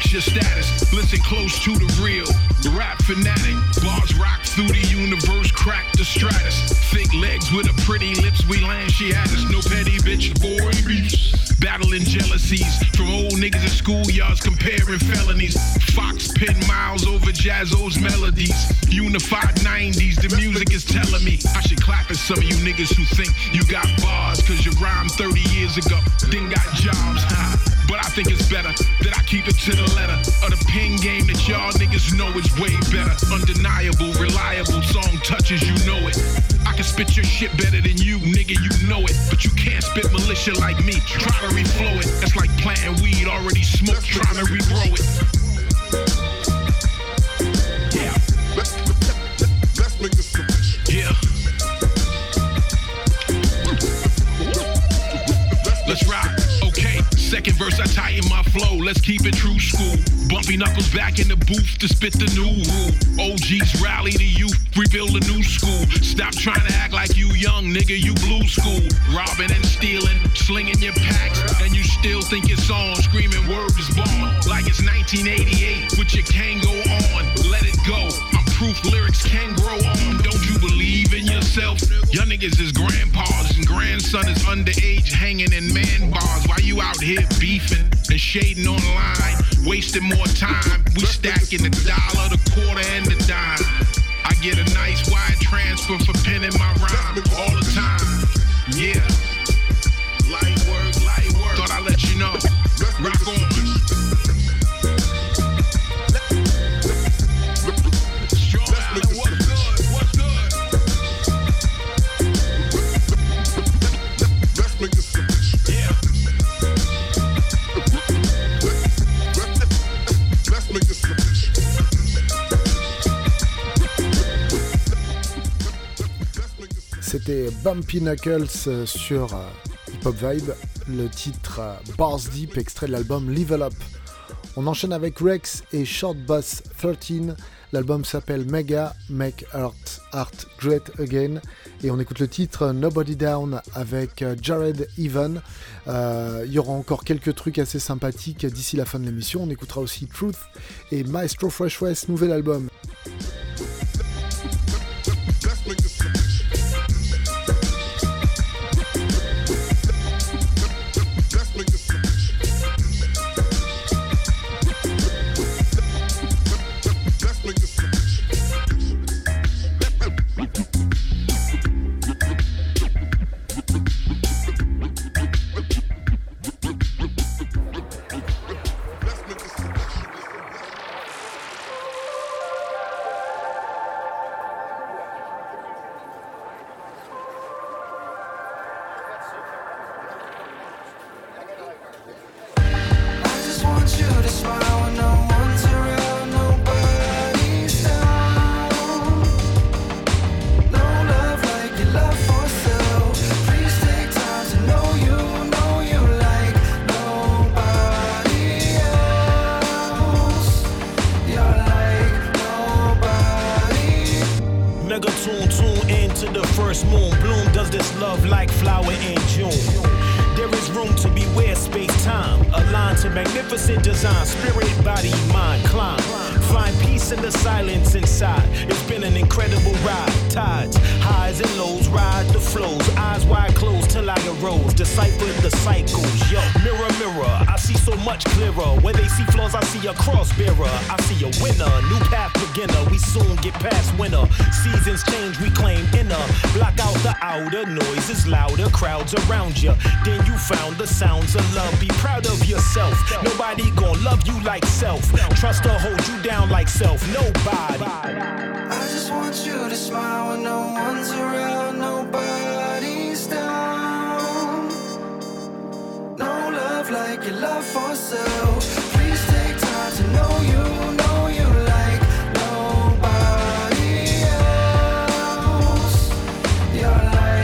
what's your status? Listen close to the real, the rap fanatic. Bars rock through the universe, crack the stratus. Thick legs with a pretty lips, we land, she had us. No petty bitch, boy beefs. Battling jealousies from old niggas in schoolyards comparing felonies. Fox pin miles over Jazzo's melodies. Unified nineties, the music is telling me I should clap at some of you niggas who think you got bars cause you rhymed thirty years ago, then got jobs, huh? But I think it's better that I keep it to the letter of the pen game that y'all niggas know is way better. Undeniable, reliable, song touches, you know it. I can spit your shit better than you, nigga, you know it. But you can't spit militia like me, try to reflow it. That's like planting weed, already smoked, trying to regrow it. Yeah. Let's, let's make this switch. Yeah. Let's rock. Okay, second verse I tighten my flow. Let's keep it true school. Bumpy knuckles back in the booth to spit the new rule. O Gs rally the youth, rebuild a new school. Stop trying to act like you young, nigga, you blue school. Robbing and stealing, slinging your packs, and you still think it's on. Screaming word is born, like it's nineteen eighty-eight, which you can't go on. Let it go, I'm proof lyrics can grow on. Don't you believe in yourself? Your niggas is grandpas and grandson is underage hanging in man bars. While you out here beefing and shading online, wasting more time. We stacking the dollar, the quarter, and the dime. I get a nice wire transfer for penning my rhyme all the time. Yeah. Light work, light work. Thought I'd let you know. Rock on. C'était Bumpy Knuckles sur Hip Hop Vibe, le titre Bars Deep, extrait de l'album Level Up. On enchaîne avec Rex et Short Bass treize, l'album s'appelle Mega Make Art, Art Great Again, et on écoute le titre Nobody Down avec Jared Evan. Euh, il y aura encore quelques trucs assez sympathiques d'ici la fin de l'émission. On écoutera aussi Truth et Maestro Fresh West, nouvel album. Around you, then you found the sounds of love. Be proud of yourself. Nobody gon' love you like self. Trust to hold you down like self. Nobody. I just want you to smile when no one's around. Nobody's down. No love like your love for self. Please take time to know you, know you like nobody else. You're like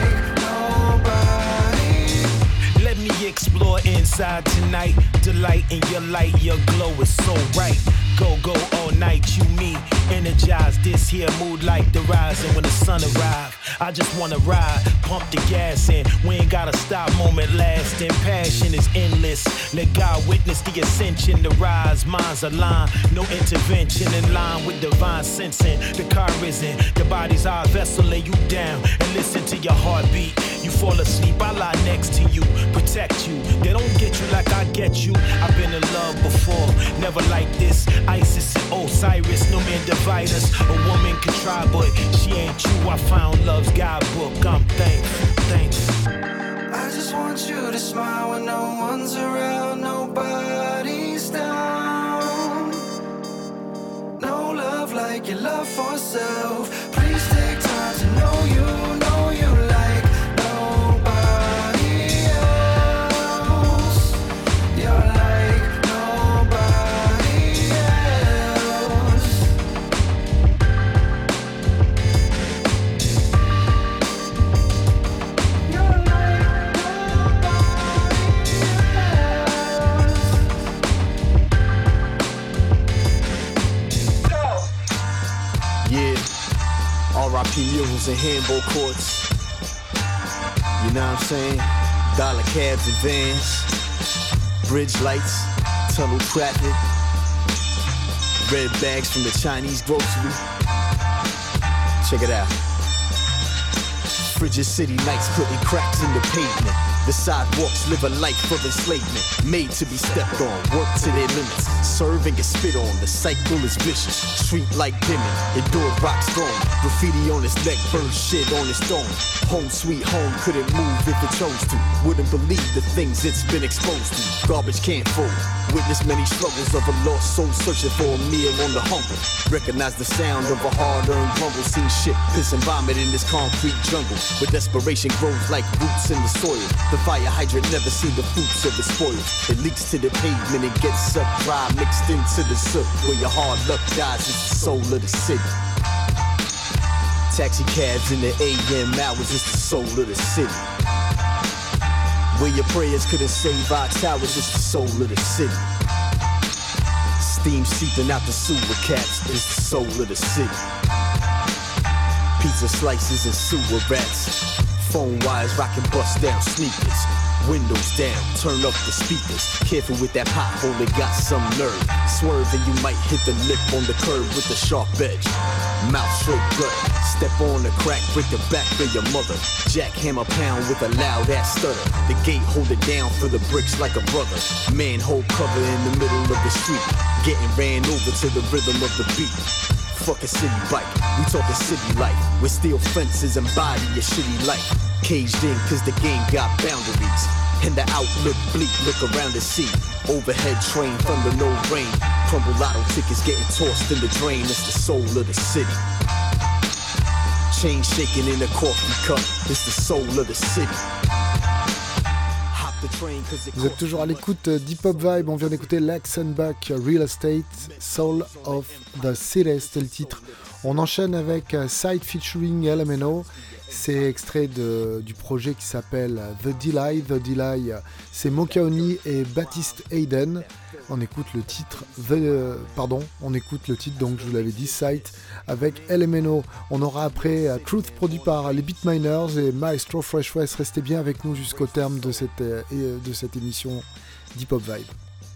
explore inside tonight. Delight in your light, your glow is so right. Go, go all night, you me. Energize this here mood like the rising when the sun arrive. I just wanna ride, pump the gas in. We ain't gotta stop, moment lasting. Passion is endless. Let God witness the ascension, the rise. Minds align, no intervention in line with divine sensing. The car isn't, the body's our vessel. Lay you down and listen to your heartbeat. You fall asleep, I lie next to you, protect you. They don't get you like I get you. I've been in love before, never like this. Isis and Osiris, no man divide us. A woman can try, but she ain't you. I found love's guidebook. I'm thankful, thankful. I just want you to smile when no one's around, nobody's down. No love like your love for self. Please take time to know you, know you like nobody else. You're like nobody else. You're like nobody else. Yeah, R I P murals and handball courts. You know what I'm saying? Dollar cabs and vans, bridge lights, tunnel traffic, red bags from the Chinese grocery. Check it out. Frigid city nights putting cracks in the pavement. The sidewalks live a life of enslavement, made to be stepped on, work to their limits. Serve and get spit on, the cycle is vicious. Street like dimming, endured rocks thrown. Graffiti on his neck, bird shit on his dome. Home sweet home, couldn't move if it chose to. Wouldn't believe the things it's been exposed to. Garbage can't fold. Witness many struggles of a lost soul searching for a meal on the humble. Recognize the sound of a hard-earned rumble. Seen shit, piss and vomit in this concrete jungle. Where desperation grows like roots in the soil. The fire hydrant never seen the fruits of its spoils. It leaks to the pavement and gets up dry, mixed into the soot. Where your hard luck dies is the soul of the city. Taxi cabs in the A M hours is the soul of the city. Where your prayers couldn't save our towers is the soul of the city. Steam seeping out the sewer caps is the soul of the city. Pizza slices and sewer rats. Phone wires rocking bust down sneakers. Windows down, turn up the speakers. Careful with that pothole, it got some nerve. Swerve and you might hit the lip on the curb with a sharp edge. Mouth straight gut. Step on the crack, break the back of your mother. Jackhammer pound with a loud ass stutter. The gate hold it down for the bricks like a brother. Manhole cover in the middle of the street. Getting ran over to the rhythm of the beat. Fuck a city bike, we talking city life. With steel fences embody a shitty life. Caged in cause the game got boundaries. And the outlook bleak, look around and see. Overhead train, thunder, no rain. Crumble lotto tickets getting tossed in the drain. It's the soul of the city. Chain shaking in a coffee cup. It's the soul of the city. Vous êtes toujours à l'écoute d'Hip Hop Vibe, on vient d'écouter Laxenbach, Real Estate, Soul of the City, c'était le titre. On enchaîne avec Side featuring L M N O, c'est extrait de, du projet qui s'appelle The Delay. The Delay, c'est Mokaoni et Baptiste Hayden. On écoute le titre, The, euh, pardon, on écoute le titre, donc je vous l'avais dit, Sight, avec L M N O. On aura après uh, Truth produit par les Beatminers et Maestro Fresh West. Restez bien avec nous jusqu'au terme de cette, euh, de cette émission d'Hip Hop Vibe.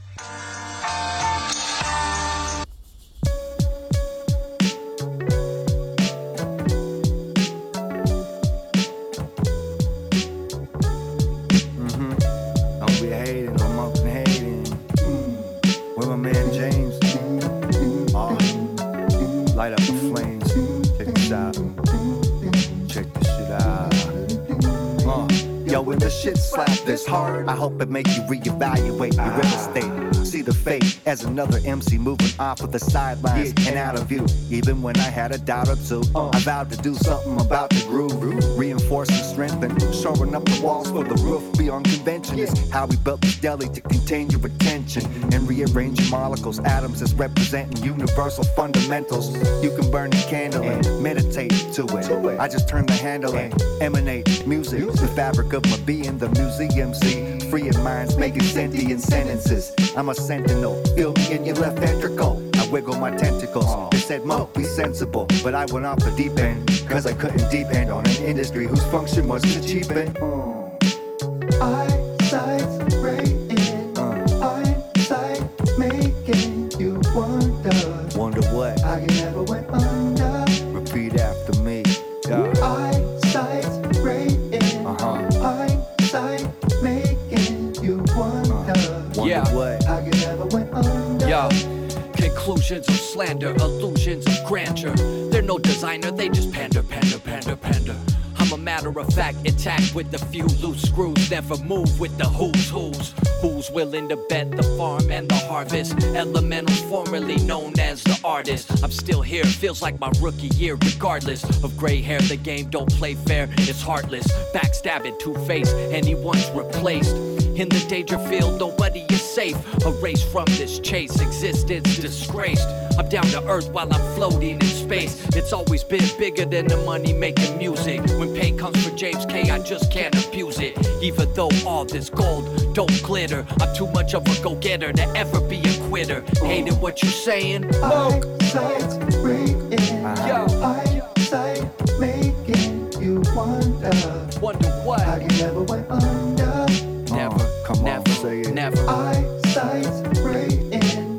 When the shit slap this hard, I hope it make you reevaluate your real estate. See the fate as another M C moving off of the sidelines and out of view. Even when I had a doubt or two, I vowed to do something about the groove. Reinforcing strength and shoring up the walls for the roof beyond convention is how we built this deli to contain your attention and rearrange your molecules, atoms as representing universal fundamentals. You can burn a candle and meditate to it. I just turn the handle and emanate music, the fabric of my being, the museum see. Freeing minds making sentient sentences. I'm a sentinel, feel me in your left ventricle. I wiggle my tentacles. They said, Mo, be sensible, but I went off the deep end, cause I couldn't depend on an industry whose function was to cheapen. Eyesight's breaking, hindsight making you wonder. Wonder what? How you never went under. Repeat after me. Yeah. Eyesight's breaking, uh-huh. hindsight making you wonder. Uh, wonder yeah. what? How you never went under. Yo. Conclusions of slander, illusions of grandeur. They're no designer, they just pander, pander, pander, pander. I'm a matter of fact, intact with a few loose screws. Never move with the who's who's. Who's willing to bet the farm and the harvest? Elementals formerly known as the artist. I'm still here, feels like my rookie year. Regardless of gray hair, the game don't play fair, it's heartless. Backstabbing, two-faced, anyone's replaced. In the danger field, nobody is safe. Erased from this chase, existence disgraced. I'm down to earth while I'm floating in space. It's always been bigger than the money making music. When pain comes for James K, I just can't abuse it. Even though all this gold don't glitter, I'm too much of a go-getter to ever be a quitter. Hating what you're saying? Eyesight's breaking, eyesight making you wonder. Wonder what? How you never went under. Never, uh, come never, on, say it. Never. Eyesight's breaking,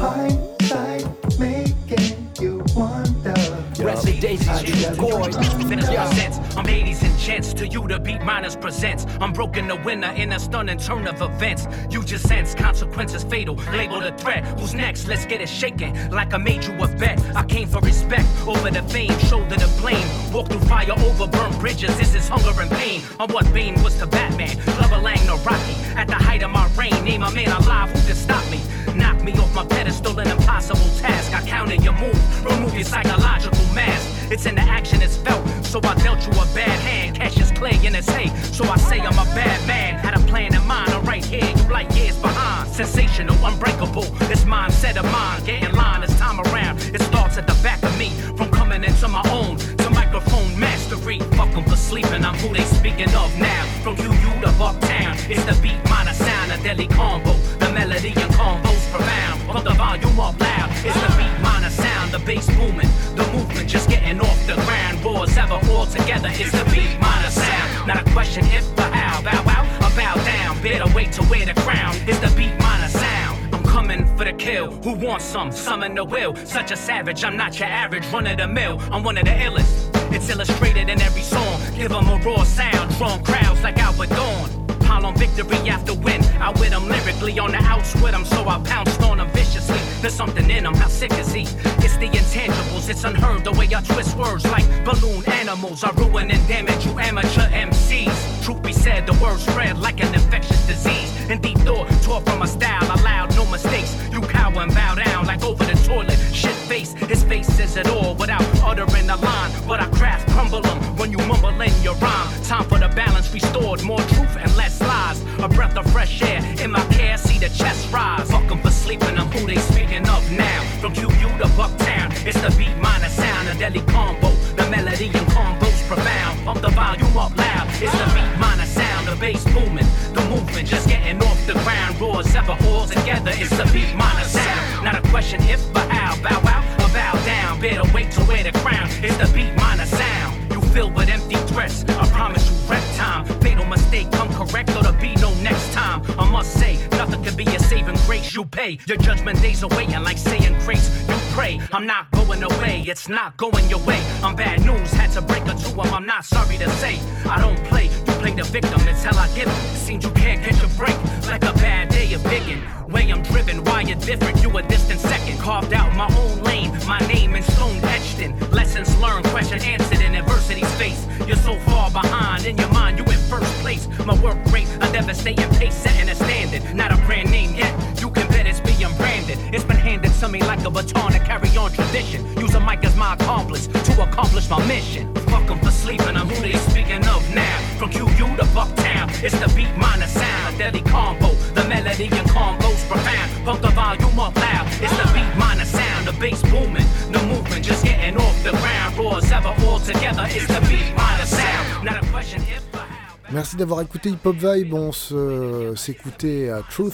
hindsight making you wonder. Rest of daisies, you boys. Finish my sense. I'm eighties and gents. To you, the beat minus presents. I'm broken the winner in a stunning turn of events. You just sense consequences fatal. Label a threat. Who's next? Let's get it shaking. Like I made you a bet. I came for respect over the fame, shoulder the blame. Walk through fire over burnt bridges. This is hunger and pain. On what Bane was to Batman. Clubber Lang to Rocky. At the height of my reign, name a man alive who can stop me. Knock me off my pedestal, an impossible task. I counted your move. Remove your psychological mask. It's in the action, it's felt. So I dealt you a bad hand. Cassius Clay in his hay. So I say I'm a bad man. Had a plan in mind. I'm right here. You like years behind. Sensational, unbreakable. This mindset of mine. Get in line this time around. It starts at the back of me. From coming into my own to microphone mastery. Fuck them for sleeping. I'm who they speaking of now. From Q U to Bucktown. It's the beat, minor sound, a deadly combo. The melody and combos profound. Pump the volume up loud. It's the beat, minor sound, the bass booming. The movement just getting off the ground. Roars ever all together. It's the beat, minor sound. Not a question if but how. Bow out or bow down. Better wait to wear the crown. It's the beat, minor sound. I'm coming for the kill. Who wants some? Summon the will. Such a savage, I'm not your average run of the mill. I'm one of the illest. It's illustrated in every song. Give them a raw sound. Drawn crowds like Albert Dawn. Pile on victory after win. I with him lyrically on the outs with him, so I pounced on him viciously. There's something in him, how sick is he? It's the intangibles, it's unheard the way I twist words like balloon animals. I ruin and damage you amateur M Cs. Truth be said, the word spread like an infectious disease. And deep thought, taught from my style, allowed no mistakes. You cower and bow down like over the toilet. Shit face, his face says it all without uttering a line. But I craft crumble them when you mumble in your rhyme. Time for the balance restored, more truth and less lies. A breath of fresh air in my care, see the chest rise. Fuck 'em for sleeping, I'm who they speaking of now. From Q U to Bucktown, it's the beat, minor sound, a deadly combo. The melody and combos profound. Pump the volume up loud. It's the beat, minor sound, the bass booming. The movement just getting off the ground. Roars ever all together. It's the beat, minor sound. Not a question if but how. Bow out or bow down. Better wait to wear the crown. It's the beat, minor sound. You filled with empty threats. I promise you rep time. Fatal mistake, come correct or to be no next time. I must say, nothing can be a saving grace. You pay your judgment days away, and like saying grace, you pray. I'm not going away, it's not going your way. I'm bad news, had to break her to him. I'm not sorry to say. I don't play, you play the victim. It's hell I give it. Seems you can't catch a break, like a bad day of biggin'. Way I'm driven, why you're different, you a distant second. Carved out my own lane, my name in stone etched in. Lessons learned, question answered in adversity's face. You're so far behind, in your mind you in first place. My work rate, a devastating pace, setting a standard. Not a brand name yet, you can bet it's being branded. It's been handed to me like a baton to carry on tradition. Use a mic as my accomplice to accomplish my mission. Fuck 'em for sleeping, I'm who they speaking of now. From Q U to Bucktown, it's the beat, minor sound, a deadly combo. The melody and combos profound. Pump the volume up loud. It's the beat, minor sound, the bass booming. The movement just getting off the ground. Roars ever all together. It's the beat, minor sound. Not a question if. Merci d'avoir écouté Hip Hop Vibe. On se, s'écoutait à Truth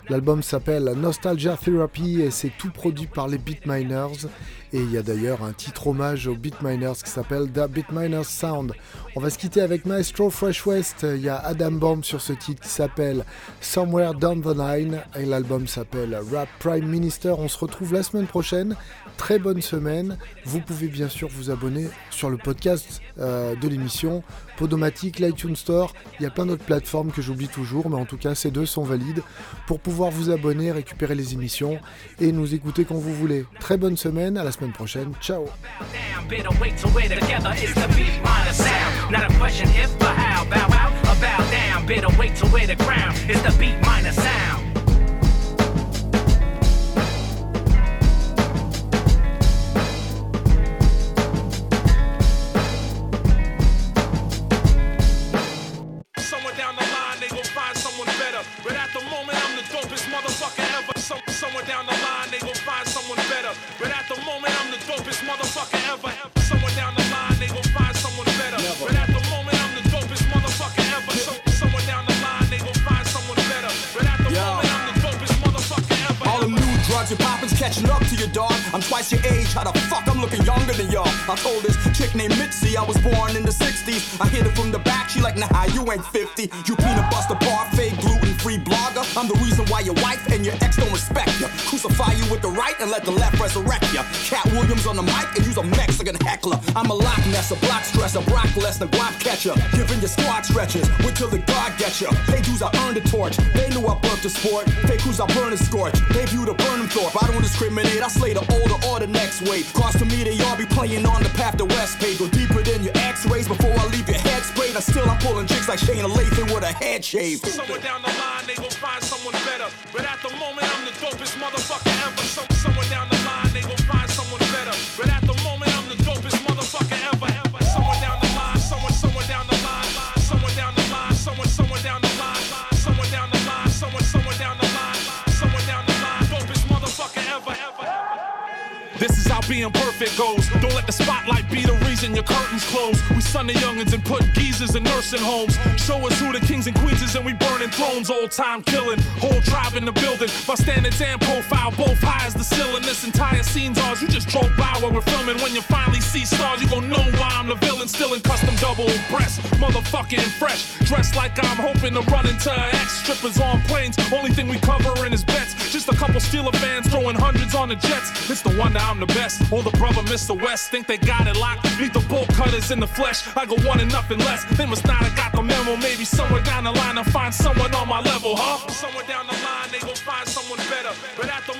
L'album s'appelle Nostalgia Therapy et c'est tout produit par les Beatminers. Et il y a d'ailleurs un titre hommage aux Beatminers qui s'appelle The Beatminers Sound. On va se quitter avec Maestro Fresh West. Il y a Adam Bomb sur ce titre qui s'appelle Somewhere Down the Line et l'album s'appelle Rap Prime Minister. On se retrouve la semaine prochaine. Très bonne semaine. Vous pouvez bien sûr vous abonner sur le podcast euh, de l'émission, Podomatic, l'iTunes Store. Il y a plein d'autres plateformes que j'oublie toujours, mais en tout cas ces deux sont valides pour pouvoir vous abonner, récupérer les émissions et nous écouter quand vous voulez. Très bonne semaine, à la semaine prochaine. Ciao. Somewhere down the line, they gon' find someone better. But at the moment, I'm the dopest motherfucker ever. Somewhere down the line, they gon' find someone better. Never. But at the moment, I'm the dopest motherfucker ever. So, somewhere down the line, they gon' find someone better. But at the Yo. moment, I'm the dopest motherfucker ever. All them new drugs and poppins catching up to your dog. I'm twice your age, how the fuck I'm looking younger than y'all? I told this chick named Mitzi I was born in the sixties. I hit it from the back, she like, nah, you ain't fifty. You peanut butter parfait, gluten-free blogger. I'm the reason why your wife and your ex don't respect you. Crucify you with the right and let the left resurrect you. Cat Williams on the mic and you's a Mexican heckler. I'm a Loch Ness, a block stresser, Brock Lesnar, guap catcher. Giving your squad stretches, wait till the God gets you. They dudes I earned a torch, they knew I birthed the sport. Fake crews I burn and scorch, they view the burn them thorpe. I don't discriminate, I slay the older or the next wave. Cause to me they all be playing on the path to West Page. Go deeper than your x-rays before I leave your head sprayed. And still I'm pulling chicks like Shayna Lathan with a head shave. Somewhere down the line they gon' find someone better. But at the moment I'm the dopest motherfucker ever. Some, somewhere down the line they gon' find someone better. But at the moment I'm the dopest motherfucker ever. ever. Somewhere down the line, somewhere, somewhere down the line, somewhere down the line, somewhere, somewhere down the line, somewhere down the line, somewhere, somewhere down the line, somewhere down the line, dopest motherfucker ever. ever. This is how being perfect goes. Don't let the spotlight be the reason your curtains close. We son the youngins and put geezers in nursing homes. Show us who the kings and queens is and we burning thrones. Old time killing, whole tribe in the building. My standards and profile both high as the ceiling. This entire scene's ours. You just drove by where we're filming. When you finally see stars, you gon' know why I'm the villain. Still in custom double breast, motherfucking fresh. Dressed like I'm hoping to run into an ex. Strippers on planes, only thing we covering is bets. Just a couple Steeler fans throwing hundreds on the Jets. It's the wonder I'm the best. All the brother Mister West think they got it locked. Meet the bolt cutters in the flesh. I go one and nothing less. They must not have got the memo. Maybe somewhere down the line I'll find someone on my level, huh? Somewhere down the line they gon' find someone better. But at the